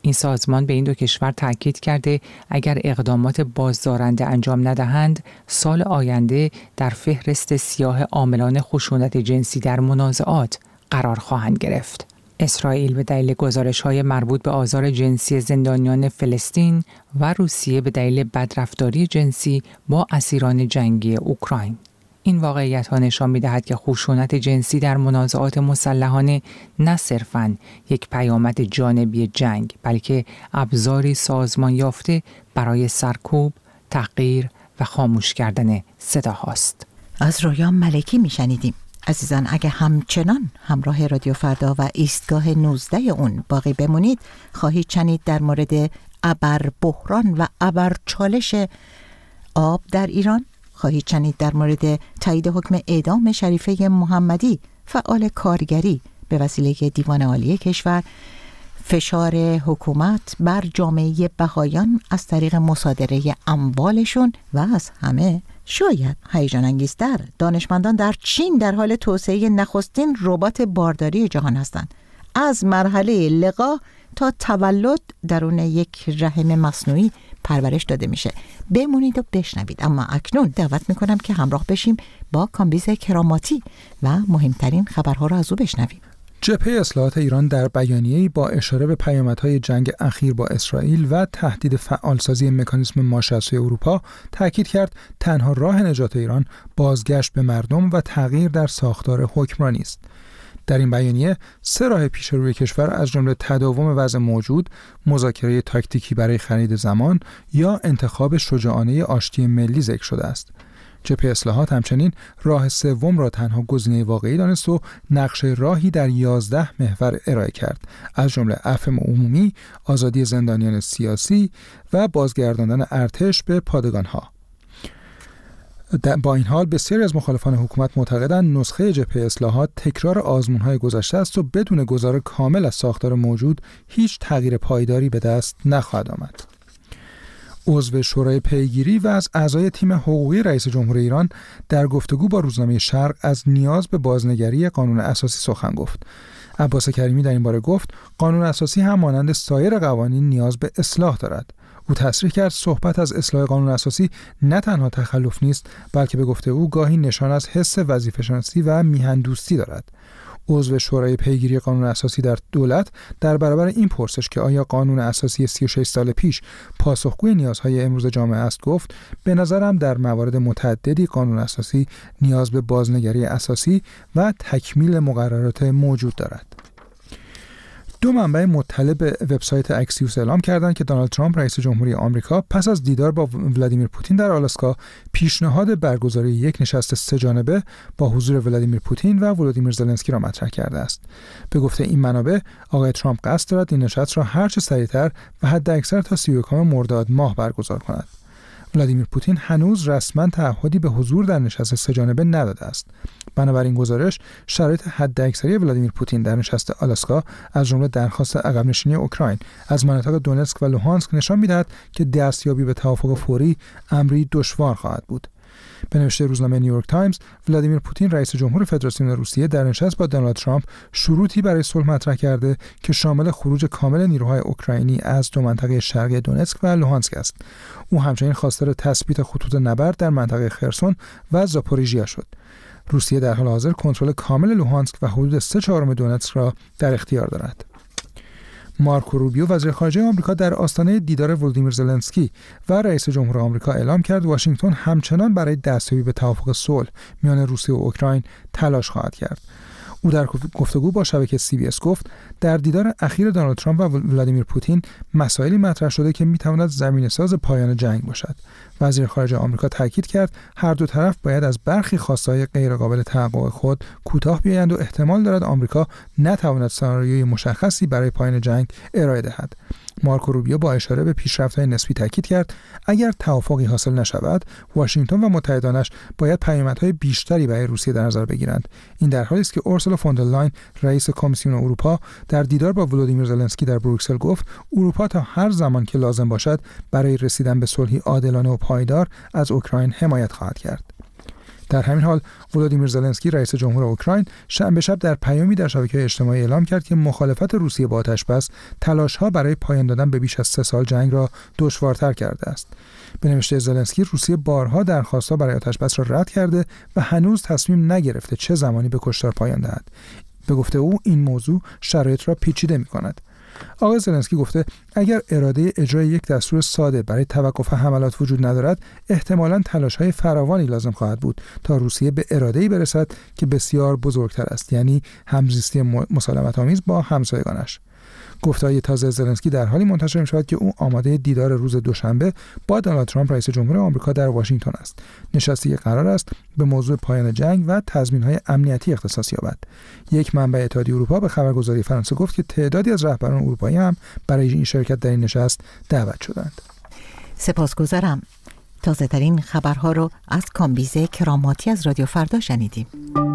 این سازمان به این دو کشور تاکید کرده اگر اقدامات بازدارنده انجام ندهند، سال آینده در فهرست سیاه عاملان خشونت جنسی در منازعات قرار خواهند گرفت. اسرائیل به دلیل گزارش‌های مربوط به آزار جنسی زندانیان فلسطین و روسیه به دلیل بدرفتاری جنسی با اسیران جنگی اوکراین. این واقعیت‌ها نشان می‌دهد که خشونت جنسی در منازعات مسلحانه نه صرفاً یک پیامد جانبی جنگ، بلکه ابزاری سازمان یافته برای سرکوب، تحقیر و خاموش کردن صداهاست. از رویا ملکی میشنیدیم. عزیزان، اگه همچنان همراه رادیو فردا و ایستگاه 19 اون باقی بمونید، خواهید شنید در مورد ابر بحران و ابر چالش آب در ایران، خواهید شنید در مورد تایید حکم اعدام شریفه محمدی، فعال کارگری، به وسیله دیوان عالی کشور، فشار حکومت بر جامعه بهایان از طریق مصادره اموالشون و از همه شاید هیجان انگیزتر، دانشمندان در چین در حال توسعه نخستین ربات بارداری جهان هستند. از مرحله لقاح تا تولد درون یک رحم مصنوعی پرورش داده میشه. بمونید و بشنوید. اما اکنون دعوت میکنم که همراه بشیم با کامبیز کراماتی و مهمترین خبرها را از او بشنویم. جبهه اصلاحات ایران در بیانیه‌ای با اشاره به پیامدهای جنگ اخیر با اسرائیل و تهدید فعالسازی مکانیسم ماشه از سوی اروپا تاکید کرد تنها راه نجات ایران بازگشت به مردم و تغییر در ساختار حکمرانی است. در این بیانیه 3 راه پیش روی کشور از جمله تداوم وضع موجود، مذاکره تاکتیکی برای خرید زمان یا انتخاب شجاعانه آشتی ملی ذکر شده است. جبهه اصلاحات همچنین راه سوم را تنها گزینه واقعی دانست و نقشه راهی در 11 محور ارائه کرد، از جمله عفو عمومی، آزادی زندانیان سیاسی و بازگرداندن ارتش به پادگان‌ها. با این حال بسیاری از مخالفان حکومت معتقدند نسخه جبهه اصلاحات تکرار آزمون‌های گذشته است و بدون گذار کامل از ساختار موجود هیچ تغییر پایداری به دست نخواهد آمد. عضو شورای پیگیری و از اعضای تیم حقوقی رئیس جمهور ایران در گفتگو با روزنامه شرق از نیاز به بازنگری قانون اساسی سخن گفت. عباس کریمی در این باره گفت قانون اساسی هم مانند سایر قوانین نیاز به اصلاح دارد. او تصریح کرد صحبت از اصلاح قانون اساسی نه تنها تخلف نیست، بلکه به گفته او گاهی نشان از حس وظیفه‌شناسی و میهن‌دوستی دارد. عضو شورای پیگیری قانون اساسی در دولت در برابر این پرسش که آیا قانون اساسی 36 سال پیش پاسخگوی نیازهای امروز جامعه است گفت به نظرم در موارد متعددی قانون اساسی نیاز به بازنگری اساسی و تکمیل مقررات موجود دارد. 2 منبع مطلع به وبسایت اکسیوس اعلام کردند که دونالد ترامپ رئیس جمهوری آمریکا پس از دیدار با ولادیمیر پوتین در آلاسکا پیشنهاد برگزاری یک نشست 3 جانبه با حضور ولادیمیر پوتین و ولودیمیر زلنسکی را مطرح کرده است. به گفته این منابع آقای ترامپ قصد دارد این نشست را هرچه سریعتر و حداکثر تا 31 مرداد ماه برگزار کند. ولادیمیر پوتین هنوز رسما تعهدی به حضور در نشست 3 جانبه نداده است. بنابراین گزارش شرایط حداکثری ولادیمیر پوتین در نشست آلاسکا از جمله درخواست عقب نشینی اوکراین از مناطق دونتسک و لوهانسک نشان می‌دهد که دستیابی به توافق فوری امری دشوار خواهد بود. به نوشته روزنامه نیویورک تایمز، ولادیمیر پوتین رئیس جمهور فدراسیون روسیه در نشست با دونالد ترامپ شروطی برای صلح مطرح کرده که شامل خروج کامل نیروهای اوکراینی از 2 منطقه شرقی دونتسک و لوهانسک است. او همچنین خواستار تثبیت خطوط نبرد در منطقه خرسون و زاپوریژیا شد. روسیه در حال حاضر کنترل کامل لوهانسک و حدود 3/4 دونتسک را در اختیار دارد. مارکو روبیو وزیر خارجه آمریکا در آستانه دیدار ولودیمیر زلنسکی و رئیس جمهور آمریکا اعلام کرد واشنگتن همچنان برای دستیابی به توافق صلح میان روسیه و اوکراین تلاش خواهد کرد. او در گفتگو با شبکه CBS گفت در دیدار اخیر دونالد ترامپ و ولادیمیر پوتین مسائلی مطرح شده که میتواند زمینه‌ساز پایان جنگ باشد. وزیر خارجه آمریکا تاکید کرد هر دو طرف باید از برخی خواستهای غیرقابل تحقق خود کوتاه بیایند و احتمال دارد آمریکا نتواند سناریوی مشخصی برای پایان جنگ ارائه دهد. مارکو روبیو با اشاره به پیشرفت‌های نسبی تاکید کرد اگر توافقی حاصل نشود واشنگتن و متحدانش باید پیامدهای بیشتری برای روسیه در نظر بگیرند. این در حالی است که اورسولا فون در لاین رئیس کمیسیون اروپا در دیدار با ولودیمیر زلنسکی در بروکسل گفت اروپا تا هر زمان که لازم باشد برای رسیدن به صلحی عادلانه و پایدار از اوکراین حمایت خواهد کرد. در همین حال ولودیمیر زلنسکی رئیس جمهور اوکراین شنبه شب در پیامی در شبکه‌های اجتماعی اعلام کرد که مخالفت روسیه با آتش‌بس تلاش‌ها برای پایان دادن به بیش از 3 سال جنگ را دشوارتر کرده است. به نوشته زلنسکی روسیه بارها درخواست‌ها برای آتش‌بس را رد کرده و هنوز تصمیم نگرفته چه زمانی به کشتار پایان دهد. به گفته او این موضوع شرایط را پیچیده می‌کند. آقای زلنسکی گفته اگر اراده اجرای یک دستور ساده برای توقف حملات وجود ندارد، احتمالاً تلاش‌های فراوانی لازم خواهد بود تا روسیه به اراده‌ای برسد که بسیار بزرگتر است، یعنی همزیستی مسالمت‌آمیز با همسایگانش. گفته‌های تازه زلنسکی در حالی منتشر می‌شود که او آماده دیدار روز دوشنبه با دونالد ترامپ رئیس جمهور آمریکا در واشنگتن است. نشستی که قرار است به موضوع پایان جنگ و تضمین‌های امنیتی اختصاص یابد. یک منبع اتحادیه اروپا به خبرگزاری فرانسه گفت که تعدادی از رهبران اروپایی هم برای این شرکت در این نشست دعوت شدند. سپاسگزارم. تازه‌ترین خبرها رو از کامبیزه کراماتی از رادیو فردا شنیدیم.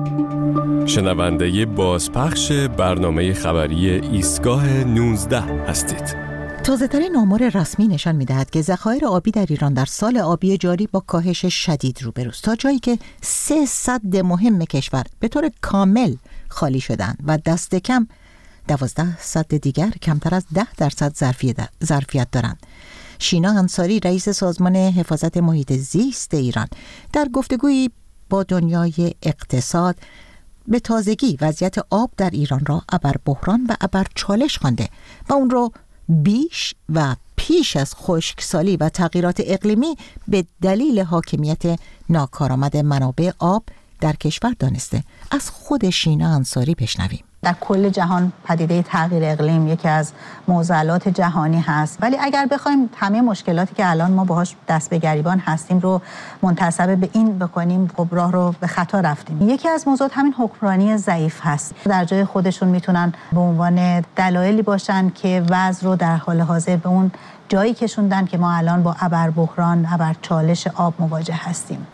شنونده بازپخش برنامه خبری ایستگاه 19 هستید. تازه‌ترین آمار رسمی نشان می‌دهد که ذخایر آبی در ایران در سال آبی جاری با کاهش شدید روبروست، تا جایی که 3 سد مهم کشور به طور کامل خالی شدند و دست کم 12 سد دیگر کمتر از 10% ظرفیت دارند. شینا انصاری رئیس سازمان حفاظت محیط زیست ایران در گفتگویی با دنیای اقتصاد به تازگی وضعیت آب در ایران را ابر بحران و ابر چالش خوانده و اون رو بیش و پیش از خشکسالی و تغییرات اقلیمی به دلیل حاکمیت ناکارآمد منابع آب در کشور دانسته. از خود شینا انصاری بشنویم. در کل جهان پدیده تغییر اقلیم یکی از معضلات جهانی هست، ولی اگر بخوایم همه مشکلاتی که الان ما باهاش دست به گریبان هستیم رو منتسب به این بکنیم، خب راه رو به خطا رفتیم. یکی از موضوعات همین حکمرانی ضعیف هست. در جای خودشون میتونن به عنوان دلایلی باشن که وضع رو در حال حاضر به اون جایی کشوندن که ما الان با ابر بحران، ابر چالش آب مواجه هستیم.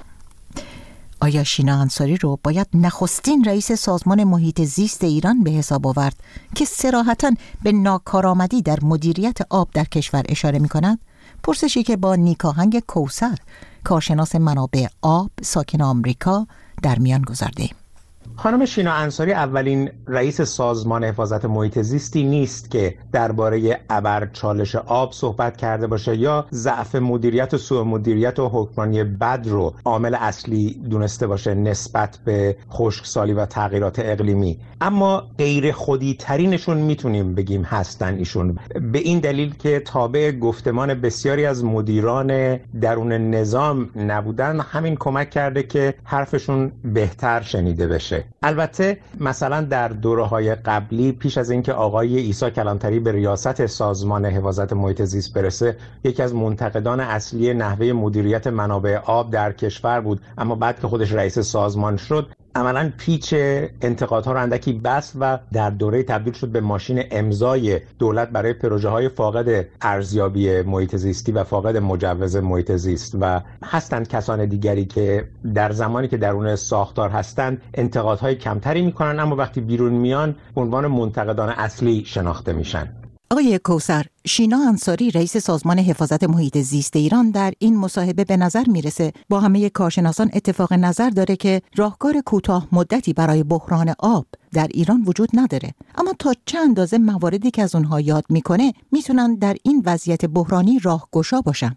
آیا شینا انصاری رو باید نخستین رئیس سازمان محیط زیست ایران به حساب آورد که صراحتاً به ناکارآمدی در مدیریت آب در کشور اشاره می کند؟ پرسشی که با نیکاهنگ کوثر، کارشناس منابع آب ساکن آمریکا، در میان گذارده. خانم شینا انصاری اولین رئیس سازمان حفاظت محیط زیستی نیست که درباره ابرچالش آب صحبت کرده باشه یا ضعف مدیریت و سوء مدیریت و حکمرانی بد رو عامل اصلی دونسته باشه نسبت به خشکسالی و تغییرات اقلیمی. اما غیر خودی ترینشون میتونیم بگیم هستن ایشون، به این دلیل که تابع گفتمان بسیاری از مدیران درون نظام نبودن، همین کمک کرده که حرفشون بهتر شنیده بشه. البته مثلا در دوره‌های قبلی پیش از اینکه آقای عیسی کلانتری به ریاست سازمان حفاظت محیط زیست برسه، یکی از منتقدان اصلی نحوه مدیریت منابع آب در کشور بود، اما بعد که خودش رئیس سازمان شد عملاً پیچ انتقادها رو اندکی بست و در دوره تبدیل شد به ماشین امضای دولت برای پروژه‌های فاقد ارزیابی محیط زیستی و فاقد مجوز محیط زیست. و هستند کسان دیگری که در زمانی که درون ساختار هستند انتقادهای کمتری میکنن، اما وقتی بیرون میان به عنوان منتقدان اصلی شناخته میشن. آقای کوثر، شینا انصاری رئیس سازمان حفاظت محیط زیست ایران در این مصاحبه به نظر میرسه با همه کارشناسان اتفاق نظر داره که راهکار کوتاه مدتی برای بحران آب در ایران وجود نداره، اما تا چه اندازه مواردی که از اونها یاد میکنه میتونن در این وضعیت بحرانی راهگشا باشن؟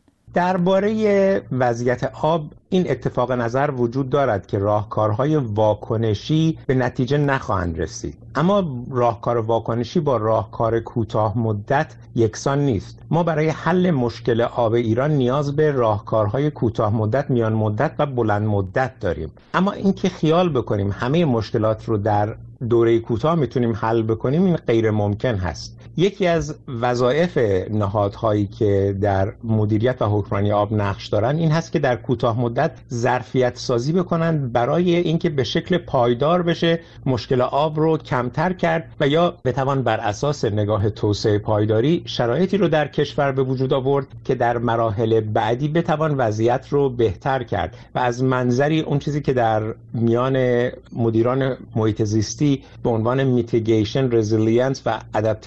درباره وضعیت آب این اتفاق نظر وجود دارد که راهکارهای واکنشی به نتیجه نخواهند رسید، اما راهکار واکنشی با راهکار کوتاه مدت یکسان نیست. ما برای حل مشکل آب ایران نیاز به راهکارهای کوتاه مدت، میان مدت و بلند مدت داریم، اما اینکه خیال بکنیم همه مشکلات رو در دوره کوتاه میتونیم حل بکنیم این غیر ممکن هست. یکی از وظایف نهادهایی که در مدیریت و حکمرانی آب نقش دارن این هست که در کوتاه مدت ظرفیت سازی بکنن برای اینکه به شکل پایدار بشه مشکل آب رو کمتر کرد و یا بتوان بر اساس نگاه توسعه پایداری شرایطی رو در کشور به وجود آورد که در مراحل بعدی بتوان وضعیت رو بهتر کرد. و از منظری اون چیزی که در میان مدیران محیط زیستی به عنوان میتیگیشن، رزیلینس و ادپتیشن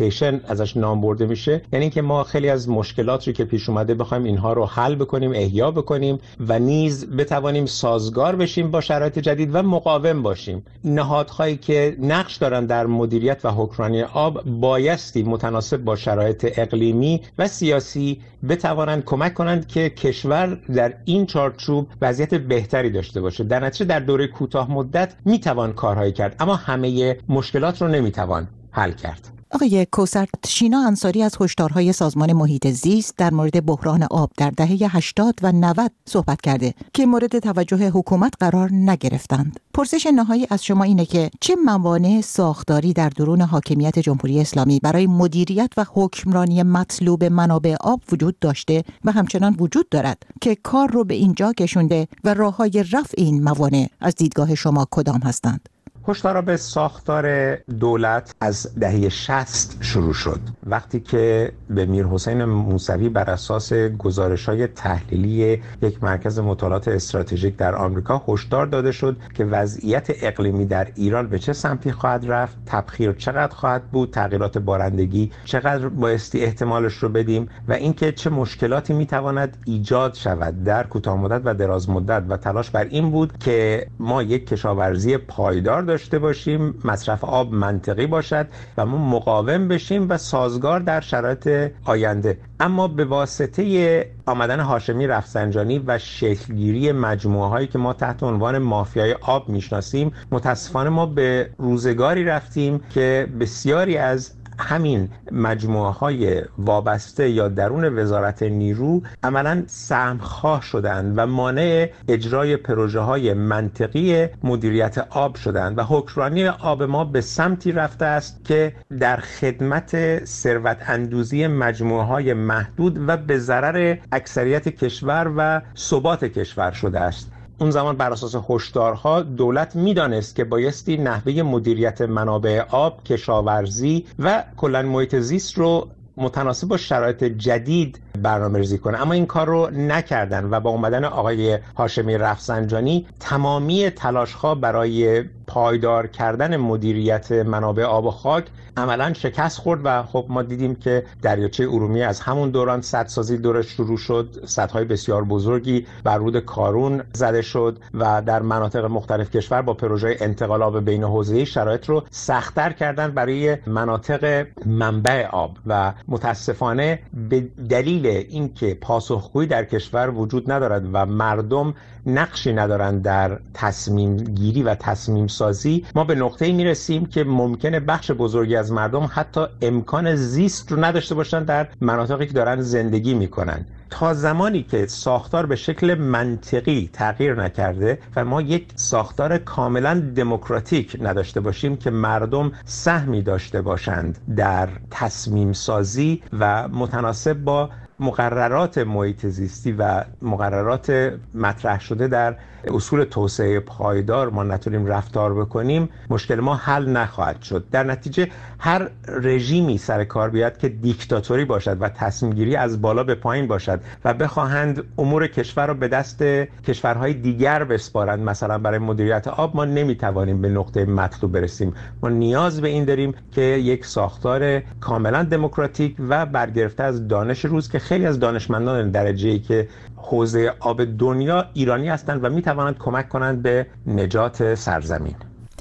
ازش نام برده میشه، یعنی که ما خیلی از مشکلاتی که پیش اومده بخوایم اینها رو حل بکنیم، احیا بکنیم و نیز بتوانیم سازگار بشیم با شرایط جدید و مقاوم باشیم. نهادهایی که نقش دارن در مدیریت و حکمرانی آب بایستی متناسب با شرایط اقلیمی و سیاسی بتوانند کمک کنند که کشور در این چارچوب وضعیت بهتری داشته باشه. در نتیجه در دوره کوتاه مدت میتوان کارهایی کرد، اما همه مشکلات رو نمیتوان حل کرد. آقای کوثر، شینا انصاری از هشدارهای سازمان محیط زیست در مورد بحران آب در دهه 80 و 90 صحبت کرده که مورد توجه حکومت قرار نگرفتند. پرسش نهایی از شما اینه که چه موانع ساختاری در درون حاکمیت جمهوری اسلامی برای مدیریت و حکمرانی مطلوب منابع آب وجود داشته و همچنان وجود دارد که کار رو به اینجا کشونده و راههای رفع این موانع از دیدگاه شما کدام هستند؟ هشدار به ساختار دولت از دهه 60 شروع شد، وقتی که به میرحسین موسوی بر اساس گزارش‌های تحلیلی یک مرکز مطالعات استراتژیک در آمریکا هشدار داده شد که وضعیت اقلیمی در ایران به چه سمتی خواهد رفت، تبخیر چقدر خواهد بود، تغییرات بارندگی چقدر بایستی احتمالش رو بدیم و اینکه چه مشکلاتی میتواند ایجاد شود در کوتاه مدت و دراز مدت و تلاش بر این بود که ما یک کشاورزی پایدار داشته باشیم، مصرف آب منطقی باشد و ما مقاوم بشیم و سازگار در شرایط آینده. اما به واسطه آمدن هاشمی رفسنجانی و شکلگیری مجموعه هایی که ما تحت عنوان مافیای آب میشناسیم، متاسفانه ما به روزگاری رفتیم که بسیاری از همین مجموعه های وابسته یا درون وزارت نیرو عملاً سهمخواه شدند و مانع اجرای پروژه های منطقی مدیریت آب شدند و حکمرانی آب ما به سمتی رفته است که در خدمت ثروت اندوزی مجموعه های محدود و به ضرر اکثریت کشور و ثبات کشور شده است. اون زمان بر اساس هشدارها دولت میدانست که بایستی نحوه مدیریت منابع آب، کشاورزی و کلاً محیط زیست رو متناسب با شرایط جدید برنامه‌ریزی کنه، اما این کار رو نکردن و با اومدن آقای هاشمی رفسنجانی تمامی تلاش‌ها برای پایدار کردن مدیریت منابع آب و خاک عملاً شکست خورد و خب ما دیدیم که دریاچه ارومیه از همون دوران سدسازی دورش شروع شد، سدهای بسیار بزرگی بر رود کارون زده شد و در مناطق مختلف کشور با پروژه انتقال آب بین حوزه‌ای شرایط رو سخت‌تر کردن برای مناطق منبع آب و متاسفانه به دلیل اینکه پاسخگویی در کشور وجود ندارد و مردم نقشی ندارند در تصمیم گیری و تصمیم سازی، ما به نقطه‌ای میرسیم که ممکنه بخش بزرگی از مردم حتی امکان زیست رو نداشته باشند در مناطقی که دارن زندگی میکنن. تا زمانی که ساختار به شکل منطقی تغییر نکرده و ما یک ساختار کاملا دموکراتیک نداشته باشیم که مردم سهمی داشته باشند در تصمیم سازی و متناسب با مقررات محیط زیستی و مقررات مطرح شده در اصول توسعه پایدار ما نتونیم رفتار بکنیم، مشکل ما حل نخواهد شد. در نتیجه هر رژیمی سر کار بیاد که دیکتاتوری باشد و تصمیم گیری از بالا به پایین باشد و بخواهند امور کشور رو به دست کشورهای دیگر بسپارند، مثلا برای مدیریت آب، ما نمیتوانیم به نقطه مطلوب برسیم. ما نیاز به این داریم که یک ساختار کاملا دموکراتیک و برگرفته از دانش روز که خیلی از دانشمندان درجه‌ای که حوزه آب دنیا ایرانی هستند و میتوانند کمک کنند به نجات سرزمین.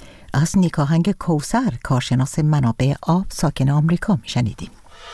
از نیکاهنگ کوثر، کارشناس منابع آب ساکن آمریکا، میشنیدیم.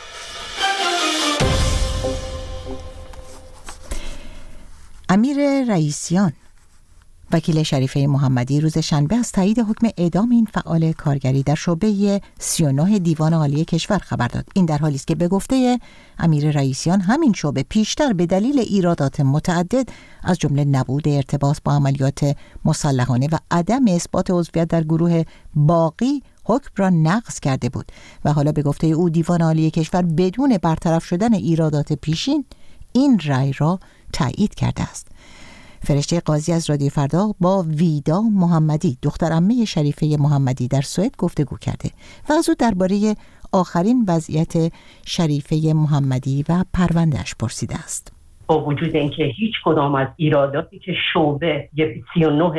امیر رئیسیان، وکیل شریفه محمدی، روز شنبه از تایید حکم اعدام این فعال کارگری در شعبه 39 دیوان عالی کشور خبر داد. این در حالی است که به گفته امیر رئیسیان همین شعبه پیشتر به دلیل ایرادات متعدد از جمله نبود ارتباط با عملیات مسلحانه و عدم اثبات عضویت در گروه باقی حکم را نقض کرده بود و حالا به گفته او دیوان عالی کشور بدون برطرف شدن ایرادات پیشین این رأی را تایید کرده است. فرشته قاضی از رادیو فردا با ویدا محمدی، دختر عمه شریفه محمدی، در سوئد گفتگو کرده و از او درباره آخرین وضعیت شریفه محمدی و پرونده‌اش پرسیده است. با وجود اینکه هیچ کدام از ایراداتی که شعبه 39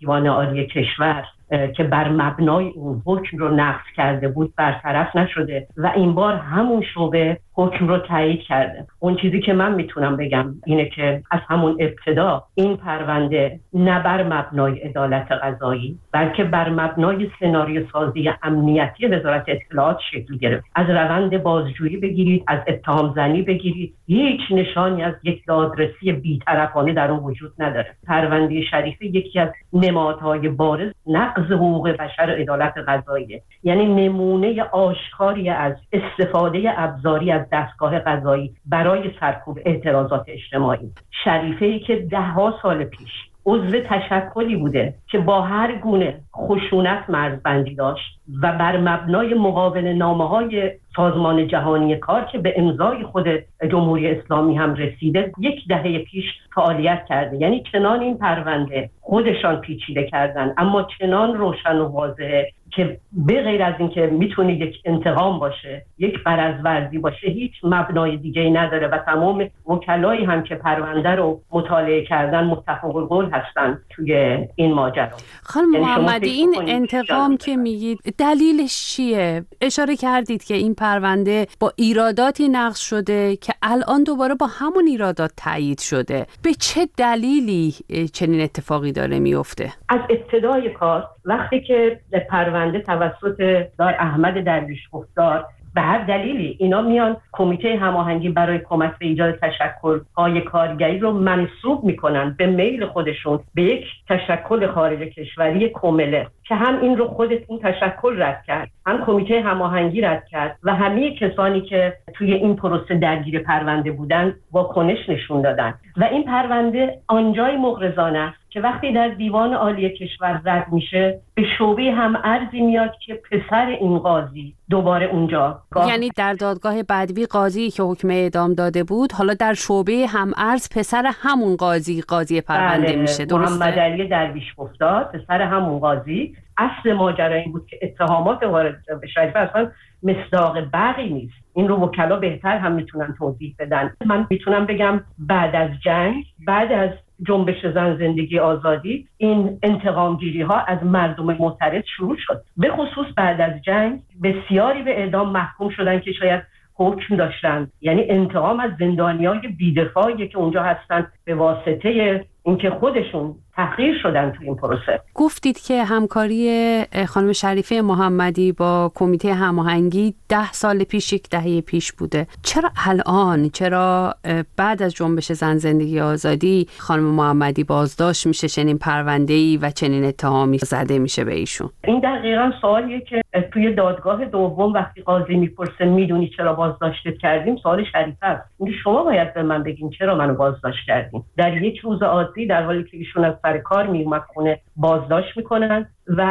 دیوان عالی کشور که بر مبنای اون حکم رو نقض کرده بود برطرف نشده و این بار همون شعبه حکم رو تایید کرده. اون چیزی که من میتونم بگم اینه که از همون ابتدا این پرونده نه بر مبنای عدالت قضایی بلکه بر مبنای سناریو سازی امنیتی وزارت اطلاعات شکل گرفت. از روند بازجویی بگیرید، از اتهام زنی بگیرید، هیچ نشانی از یک دادرسی بی‌طرفانه در اون وجود نداره. پرونده شریفه یکی از نمادهای بارز نقض حقوق بشر و عدالت قضاییه، یعنی نمونه آشکاری از استفاده ابزاری از دستگاه قضایی برای سرکوب اعتراضات اجتماعی. شریفه‌ای که 10 سال پیش عضو تشکلی بوده که با هر گونه خشونت مرزبندی داشت و بر مبنای مقابل نامه‌های سازمان جهانی کار که به امضای خود جمهوری اسلامی هم رسیده 10 دهه پیش فعالیت کرده. یعنی چنان این پرونده خودشان پیچیده کردن اما چنان روشن و واضحه که به غیر از این که میتونه یک انتقام باشه، یک مرزورزی باشه، هیچ مبنای دیگه‌ای نداره و تمام وکلایی هم که پرونده رو مطالعه کردن متفق القول هستن توی این ماجرا. خانم محمدی، این انتقام که میگید دلیلش چیه؟ اشاره کردید که این پرونده با ایراداتی نقض شده که الان دوباره با همون ایرادات تایید شده. به چه دلیلی چنین اتفاقی داره میفته؟ از ابتدای کار وقتی که پرونده توسط دار احمد درویش‌گفتار به هر دلیلی اینا میان کمیته هماهنگی برای کمک به ایجاد تشکل‌های کارگری رو منسوب میکنن به میل خودشون به یک تشکل خارج کشوری کمله که هم این رو خود این تشکل رد کرد، هم کمیته هماهنگی رد کرد و همه کسانی که توی این پروسه درگیر پرونده بودن واکنش نشون دادن و این پرونده آنجای مغرضانه است که وقتی در دیوان عالی کشور رد میشه به شعبه هم ارزی میاد که پسر این قاضی دوباره اونجا یعنی در دادگاه بدوی قاضی که حکم اعدام داده بود حالا در شعبه هم ارز پسر همون قاضی پرونده میشه. درسته؟ محمد علی درویش‌گفتار پسر همون قاضی. اصل ماجرا این بود که اتهامات وارد به شریفه اصلا مصداق بقی نیست. این رو وکلا بهتر هم میتونن توضیح بدن. من میتونم بگم بعد از جنگ، بعد از جنبش زن زندگی آزادی، این انتقامگیری ها از مردم معترض شروع شد. به خصوص بعد از جنگ بسیاری به اعدام محکوم شدن که شاید حکم داشتن، یعنی انتقام از زندانیای بی‌دفاعی که اونجا هستن به واسطه اینکه خودشون تحقیر شدن تو این پروسه. گفتید که همکاری خانم شریفه محمدی با کمیته هماهنگی 10 سال پیش، 10 دهه پیش بوده. چرا الان، چرا بعد از جنبش زن زندگی آزادی خانم محمدی بازداشت میشه، چنین پرونده‌ای و چنین اتهامی زده میشه به ایشون؟ این دقیقاً سوالیه که توی دادگاه دوم وقتی قاضی میپرسه میدونی چرا بازداشتت کردیم، سوال شریفه است. اینکه شما باید به من بگین چرا منو بازداشت کردین. در یک روز عادی در حالی که ایشون از سر کار میومد خونه بازداشت میکنن و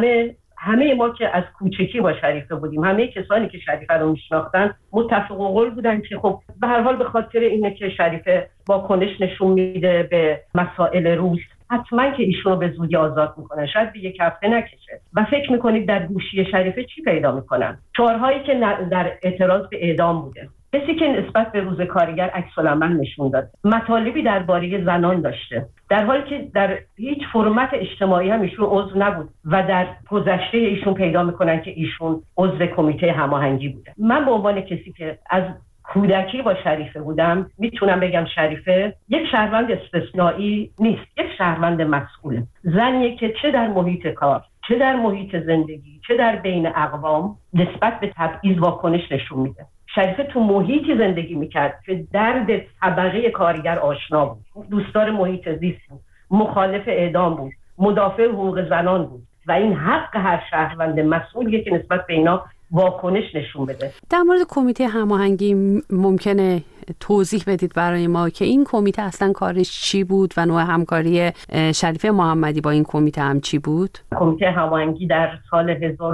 همه ما که از کوچکی با شریفه بودیم، همه کسانی که شریفه رو میشناختن متفق القول بودن که خب به هر حال به خاطر اینه که شریفه واکنش نشون میده به مسائل روز، حتما که ایشون رو به زودی آزاد میکنن، شاید به 1 هفته نکشه. و فکر میکنید در گوشی شریفه چی پیدا میکنن؟ شعارهایی که در اعتراض به اعدام بوده، کسی که نسبت به روز کارگر عکس‌العمل نشون داد، مطالبی درباره زنان داشته، در حالی که در هیچ فرمت اجتماعی هم ایشون عضو نبود و در گذشته ایشون پیدا میکنن که ایشون عضو کمیته هماهنگی بوده. من به عنوان کسی که از کودکی با شریفه بودم میتونم بگم شریفه یک شهروند استثنایی نیست، یک شهروند مسئوله. زنیه که چه در محیط کار، چه در محیط زندگی، چه در بین اقوام نسبت به تبعیض واکنش نشون میده. شریفه تو محیطی زندگی میکرد که درد طبقه کارگر آشنا بود، دوستدار محیط زیست بود، مخالف اعدام بود، مدافع حقوق زنان بود و این حق هر شهروند مسئولیه که نسبت به اینا واکنش نشون بده. در مورد کمیته هماهنگی ممکنه توضیح بدید برای ما که این کمیته اصلا کارش چی بود و نوع همکاری شریفه محمدی با این کمیته هم چی بود؟ کمیته هماهنگی در سال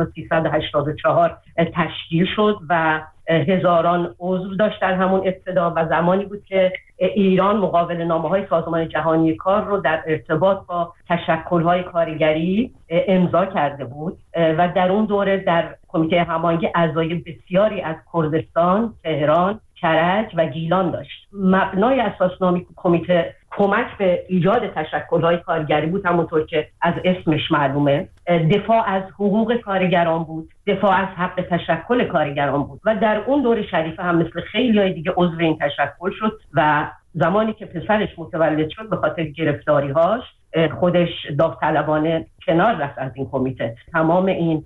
1384 تشکیل شد و هزاران عضو داشت در همون ابتدا و زمانی بود که ایران مقابل نامه‌های سازمان جهانی کار رو در ارتباط با تشکل‌های کارگری امضا کرده بود و در اون دوره در کمیته هماهنگی اعضای بسیاری از کردستان، تهران، کرج و گیلان داشت. مبنای اساسنامه کمیته کمک به ایجاد تشکل‌های کارگری بود، همونطور که از اسمش معلومه. دفاع از حقوق کارگران بود، دفاع از حق تشکل کارگران بود و در اون دور شریفه هم مثل خیلی‌های دیگه عضو این تشکل شد و زمانی که پسرش متولد شد به خاطر گرفتاری‌هاش خودش داوطلبانه کنار رفت از این کمیته. تمام این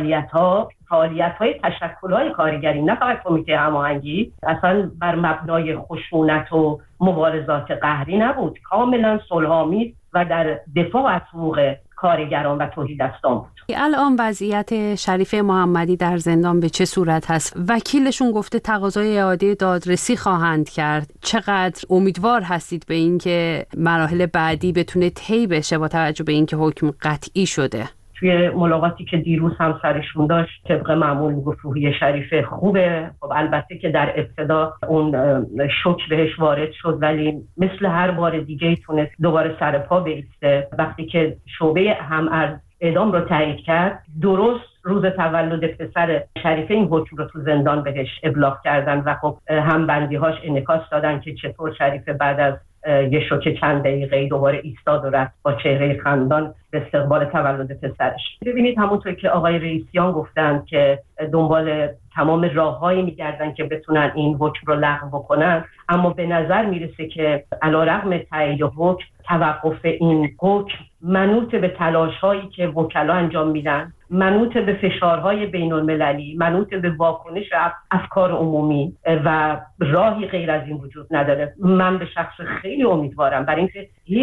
فعالیت‌های تشکل‌های کارگری، نه فقط کمیته هماهنگی، اصلا بر مبنای خشونت و مبارزات قهری نبود، کاملا صلح‌آمیز و در دفاع از حقوق کارگران و توحیدستان بود. الان وضعیت شریفه محمدی در زندان به چه صورت هست؟ وکیلشون گفته تقاضای اعاده دادرسی خواهند کرد. چقدر امیدوار هستید به اینکه مراحل بعدی بتونه طی بشه با توجه به اینکه حکم قطعی شده؟ توی ملاقاتی که دیروز همسرشون داشت طبق معمول میگفت روحیه شریفه خوبه. خب البته که در ابتدا اون شوک بهش وارد شد، ولی مثل هر بار دیگه تونست دوباره سر پا بایسته. وقتی که شعبه هم‌ارز اعدام رو تایید کرد، درست روز تولد پسر شریفه این حکم رو تو زندان بهش ابلاغ کردن و خب همبندی‌هاش انعکاس دادن که چطور شریفه بعد از یه شوک چند دقیقه دوباره ایستاد و رفت با چهره خندان به استقبال تولد پسرش. ببینید همونطور که آقای رئیسیان گفتن که دنبال تمام راههایی میگردن که بتونن این حکم رو لغو بکنن، اما به نظر میرسه که علیرغم تایید حکم، توقف این حکم منوط به تلاش‌هایی که وکلا انجام میدن، منوط به فشارهای بین‌المللی، منوط به واکنش افکار عمومی و راهی غیر از این وجود نداره. من به شخص خیلی امیدوارم برای اینکه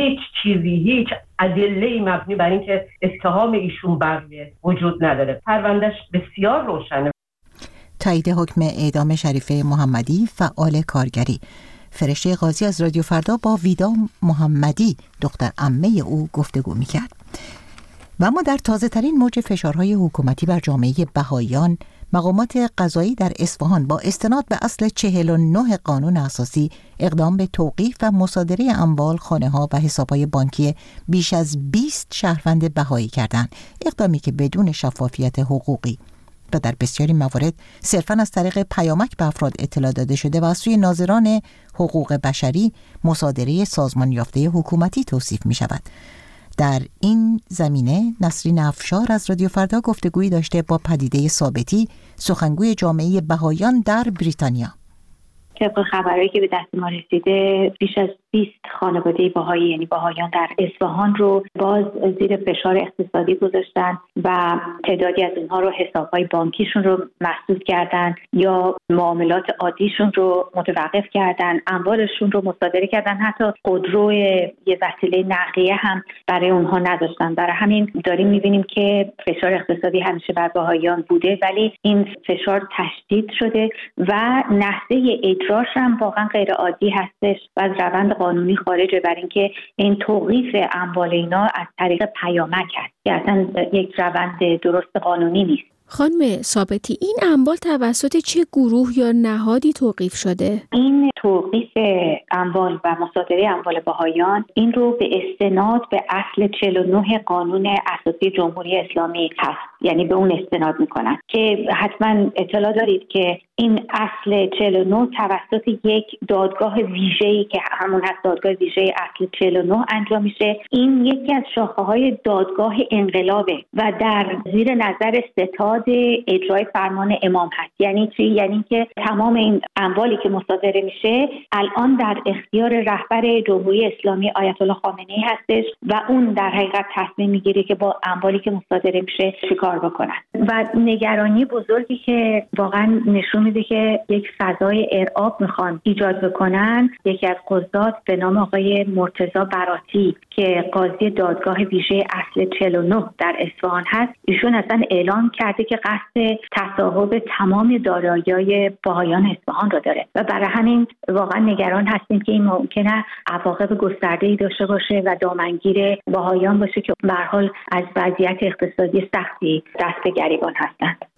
هیچ ادله‌ای مبنی بر اینکه اتهام ایشون بغیه وجود نداره. پروندهش بسیار روشنه. تایید حکم اعدام شریفه محمدی، فعال کارگری. فرشته قاضی از رادیو فردا با ویدا محمدی، دختر عمه او، گفتگو می‌کرد. و اما در تازه ترین موج فشارهای حکومتی بر جامعه بهائیان، مقامات قضایی در اصفهان با استناد به اصل 49 قانون اساسی اقدام به توقیف و مصادره اموال، خانه‌ها و حساب‌های بانکی بیش از 20 شهروند بهایی کردند. اقدامی که بدون شفافیت حقوقی و در بسیاری موارد صرفاً از طریق پیامک به افراد اطلاع داده شده و از سوی ناظران حقوق بشری مصادره سازمان یافته حکومتی توصیف می شود. در این زمینه نسرین افشار از رادیو فردا گفتگویی داشته با پدیده ثابتی، سخنگوی جامعه بهائیان در بریتانیا. طبق خبرهایی که به دست ما رسیده، بیش از 20 خانواده بهایی، یعنی بهائیان در اصفهان رو باز زیر فشار اقتصادی گذاشتن و تعدادی از اینها رو حسابهای بانکیشون رو مسدود کردن یا معاملات عادیشون رو متوقف کردن، اموالشون رو مصادره کردن، حتی خودرو یه وسیله نقلیه هم برای اونها نداشتن. برای همین داریم می‌بینیم که فشار اقتصادی همیشه بر بهائیان بوده، ولی این فشار تشدید شده و نحوه اجراش هم واقعا غیر عادی هستش و از روند قانونی خارجه، برای اینکه این توقیف اموال اینا از طریق پیامک هست که اصلا یک روند درست قانونی نیست. خانم ثابتی، این اموال توسط چه گروه یا نهادی توقیف شده؟ این توقیف اموال و مصادره اموال بهائیان این رو به استناد به اصل 49 قانون اساسی جمهوری اسلامی هست، یعنی به اون استناد میکنن که حتما اطلاع دارید که این اصل 49 توسط یک دادگاه ویژه‌ای که همون هست دادگاه ویژه اصل 49 انجام میشه. این یکی از شاخه‌های دادگاه انقلابه و در زیر نظر ستاد اجرای فرمان امام هست. یعنی چی؟ یعنی که تمام این اموالی که مصادره میشه الان در اختیار رهبر جمهوری اسلامی آیت الله خامنه‌ای هستش و اون در حقیقت تصمیم میگیره که با اموالی که مصادره میشه چیکار بکنن. و نگرانی بزرگی که واقعا نشون میده که یک فضای ارعاب میخوان ایجاد بکنن، یکی از قضات به نام آقای مرتضی براتی که قاضی دادگاه ویژه اصل 49 در اصفهان هست، ایشون اصلا اعلام کرده که قصد تصاحب تمام دارایی‌های بهائیان اصفهان را داره و برای همین واقعا نگران هستیم که این ممکنه عواقب گسترده‌ای داشته باشه و دامنگیر بهائیان باشه که به هر حال از وضعیت اقتصادی سختی دست به گریبان هستند.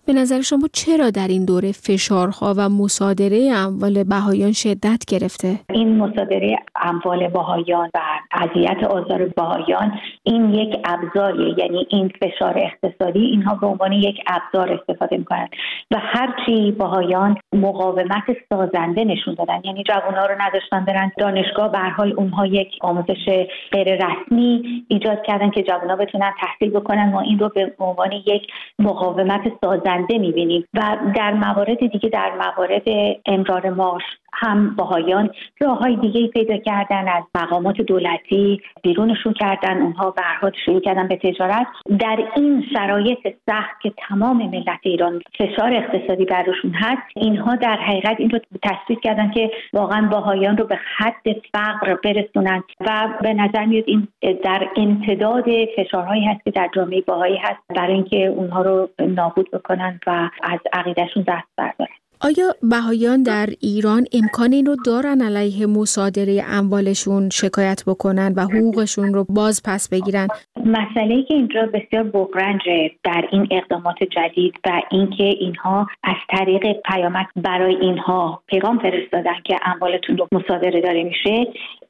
به نظر شما چرا در این دوره فشارها و مصادره اموال بهائیان شدت گرفته؟ این مصادره اموال بهائیان و اذیت آزار بهائیان این یک ابزاریه، یعنی این فشار اقتصادی اینها به عنوان یک ابزار استفاده میکنند و هرچی بهائیان مقاومت سازنده نشون دادن، یعنی جوان‌ها رو نذاشتن برن دانشگاه، به هر حال اونها یک آموزش غیر رسمی ایجاد کردن که جوان‌ها بتونن تحصیل بکنن. ما این رو به عنوان یک مقاومت سازنده می‌بینیم و در موارد دیگه، در موارد امرار معاش هم بهائیان راه‌های دیگه‌ای پیدا کردن، از مقامات دولتی بیرونشون کردن، اونها به هر حال شروع کردن به تجارت. در این شرایط سخت که تمام ملت ایران فشار اقتصادی برشون هست، اینها در حقیقت این رو تثبیت کردن که واقعا بهائیان رو به حد فقر برسونن و به نظر میاد این در امتداد فشارهایی هست که در جامعه بهایی هست برای اینکه اونها رو نابود بکنن و از عقیدهشون دست بردارن. آیا بهائیان در ایران امکان این رو دارن علیه مصادره اموالشون شکایت بکنن و حقوقشون رو باز پس بگیرن؟ مسئله‌ای که اینجا بسیار بغرنجه در این اقدامات جدید و اینکه اینها از طریق پیامک برای اینها پیغام فرستادن که اموالتون رو مصادره داره میشه،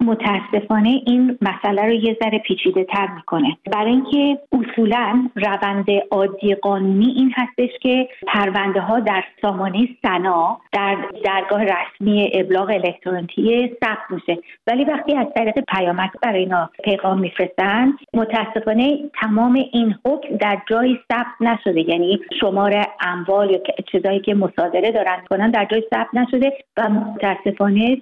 متاسفانه این مسئله رو یه ذره پیچیده‌تر میکنه. برای اینکه اصولاً روند عادی قانونی این هستش که پرونده ها در سامانه سنا در درگاه رسمی ابلاغ الکترونیکی ثبت میشه، ولی وقتی از طریق پیامک برای اینا پیغام میفرستن، متاسفانه تمام این حکم در جایی ثبت نشده، یعنی شمار اموال یا چیزایی که مصادره دارن میکنن در جایی ثبت نشده و متاسفانه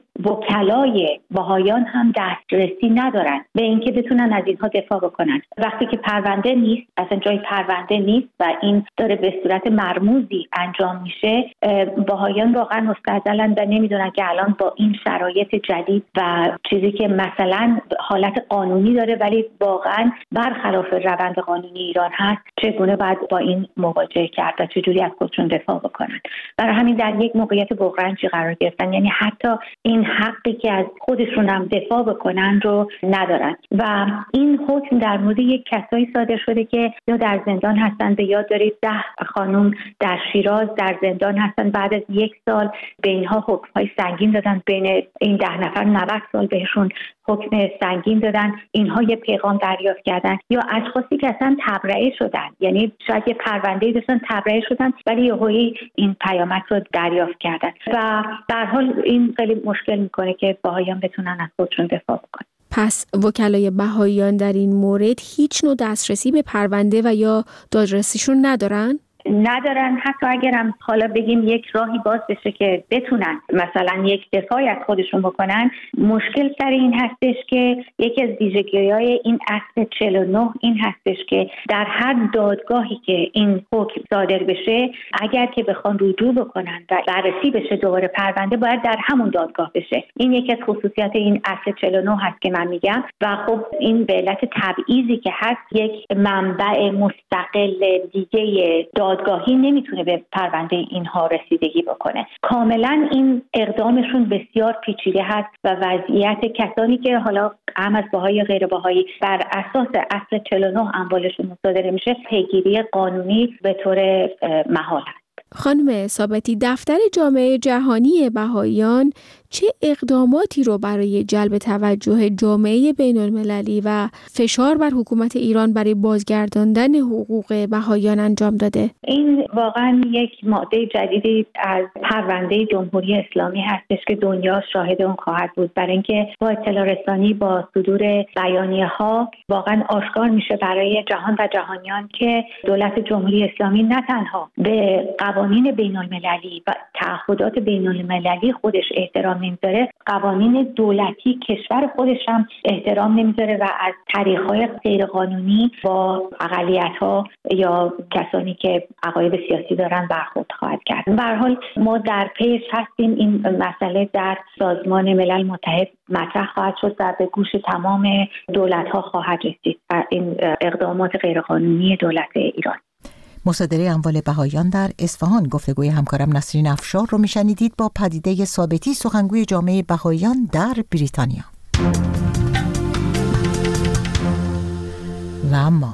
وکلای بهائیان هم دسترسی ندارن به اینکه بتونن از اینها دفاع بکنن. وقتی که پرونده نیست، اصلا جای پرونده نیست و این داره به صورت مرموزی انجام میشه، بهائیان واقعا مستعجلن و نمیدونن که الان با این شرایط جدید و چیزی که مثلا حالت قانونی داره ولی واقعا برخلاف روند قانونی ایران هست، چگونه باید با این مواجهه کرد و چجوری از خودشون دفاع بکنن. برای همین در یک موقعیت بغرنجی قرار گرفتن، یعنی حتی این حقی که از خودشون هم دفاع بکنن رو ندارن و این حکم در مورد یک کسایی صادر شده که یا در زندان هستن. به یاد دارید 10 خانم در شیراز در زندان هستن، بعد از 1 سال به اینها حکم‌های سنگین دادن، بین این 10 نفر 90 سال بهشون حکم سنگین دادن. اینها یه پیغام دریافت کردن یا اشخاصی که اصلا تبرئه شدن، یعنی شاید یه پرونده‌ای داشتن تبرئه شدن ولی یهویی این پیامک رو دریافت کردن و به هر حال این خیلی مشکل میکنه که بهائیان بتونن از خودشون دفاع بکنن. پس وکلای بهائیان در این مورد هیچ نوع دسترسی به پرونده و یا دادرسیشون ندارن؟ ندارن. حتی اگرم حالا بگیم یک راهی باز بشه که بتونن مثلا یک دفاعی از خودشون بکنن، مشکل سر این هستش که یکی از ویژگی‌های این اصل 49 این هستش که در هر دادگاهی که این حکم صادر بشه، اگر که بخوان رجوع بکنن و بررسی بشه دوباره پرونده، باید در همون دادگاه بشه. این یکی از خصوصیات این اصل 49 هست که من میگم و خب این به علت تبعیضی که هست، یک منبع مستقل دیگه دادگاهی نمیتونه به پرونده اینها رسیدگی بکنه. کاملا این اقدامشون بسیار پیچیده هست و وضعیت کسانی که حالا هم از بهایی غیر بهایی بر اساس اصل 49 اموالشون مصادره میشه، پیگیری قانونی به طور محال هست. خانم ثابتی، دفتر جامعه جهانی بهائیان چه اقداماتی رو برای جلب توجه جامعه بین‌المللی و فشار بر حکومت ایران برای بازگرداندن حقوق بهائیان انجام داده؟ این واقعا یک ماده جدیدی از پرونده جمهوری اسلامی هستش که دنیا شاهد اون خواهد بود، برای اینکه با اطلاع رسانی با صدور بیانیه‌ها واقعا آشکار میشه برای جهان و جهانیان که دولت جمهوری اسلامی نه تنها به قوانین بین‌المللی و تعهدات بین‌المللی خودش احترام نمیذاره، قوانین دولتی کشور خودش هم احترام نمیذاره و از طریق‌های غیرقانونی با اقلیت‌ها یا کسانی که عقاید سیاسی دارن برخورد خواهد کرد. به هر حال ما در پیش هستیم، این مسئله در سازمان ملل متحد مطرح خواهد شد و به گوش تمام دولت‌ها خواهد رسید این اقدامات غیرقانونی دولت ایران. مصادره اموال بهائیان در اصفهان. گفتگوی همکارم نسرین افشار رو میشنیدید با پدیده ثابتی، سخنگوی جامعه بهائیان در بریتانیا. و اما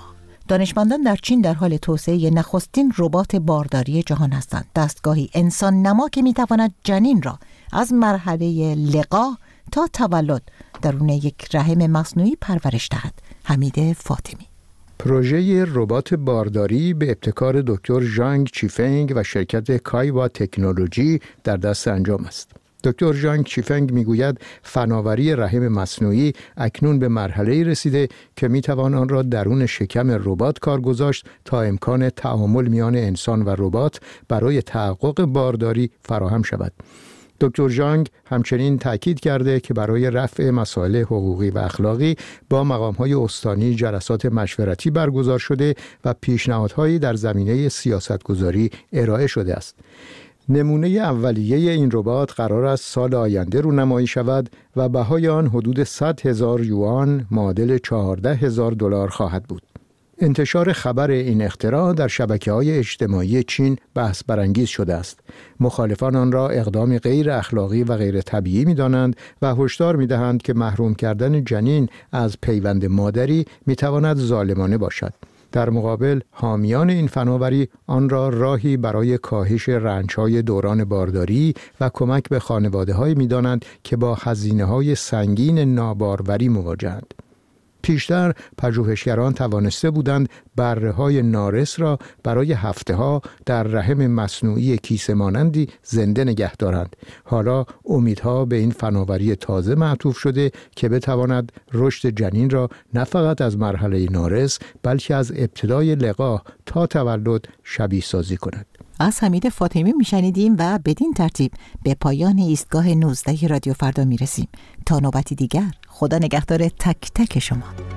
دانشمندان در چین در حال توسعه نخستین ربات بارداری جهان هستند. دستگاهی انسان نما که میتواند جنین را از مرحله لقاح تا تولد درون یک رحم مصنوعی پرورش دهد. حمید فاطمی. پروژه ربات بارداری به ابتکار دکتر ژانگ چیفنگ و شرکت کایوا تکنولوژی در دست انجام است. دکتر ژانگ چیفنگ میگوید فناوری رحم مصنوعی اکنون به مرحله‌ای رسیده که میتوان آن را درون شکم ربات کار گذاشت تا امکان تعامل میان انسان و ربات برای تحقق بارداری فراهم شود. دکتر ژانگ همچنین تاکید کرده که برای رفع مسائل حقوقی و اخلاقی با مقام‌های استانی جلسات مشورتی برگزار شده و پیشنهادهایی در زمینه سیاستگذاری ارائه شده است. نمونه اولیه این ربات قرار است سال آینده رونمایی شود و بهای آن حدود 100,000 یوان معادل $14,000 خواهد بود. انتشار خبر این اختراع در شبکه‌های اجتماعی چین بحث برانگیز شده است. مخالفان آن را اقدام غیر اخلاقی و غیر طبیعی می‌دانند و هشدار می‌دهند که محروم کردن جنین از پیوند مادری می‌تواند ظالمانه باشد. در مقابل حامیان این فناوری آن را راهی برای کاهش رنج‌های دوران بارداری و کمک به خانواده‌هایی می‌دانند که با هزینه‌های سنگین ناباروری مواجه‌اند. پیشتر پژوهشگران توانسته بودند بره‌های نارس را برای هفته‌ها در رحم مصنوعی کیسه مانندی زنده نگه دارند. حالا امیدها به این فناوری تازه معطوف شده که بتواند رشد جنین را نه فقط از مرحله نارس بلکه از ابتدای لقاح تا تولد شبیه سازی کند. از حمید فاطمی میشنیدیم و بدین ترتیب به پایان ایستگاه 19 رادیو فردا میرسیم. تا نوبتی دیگر، خدا نگهدار تک تک شما.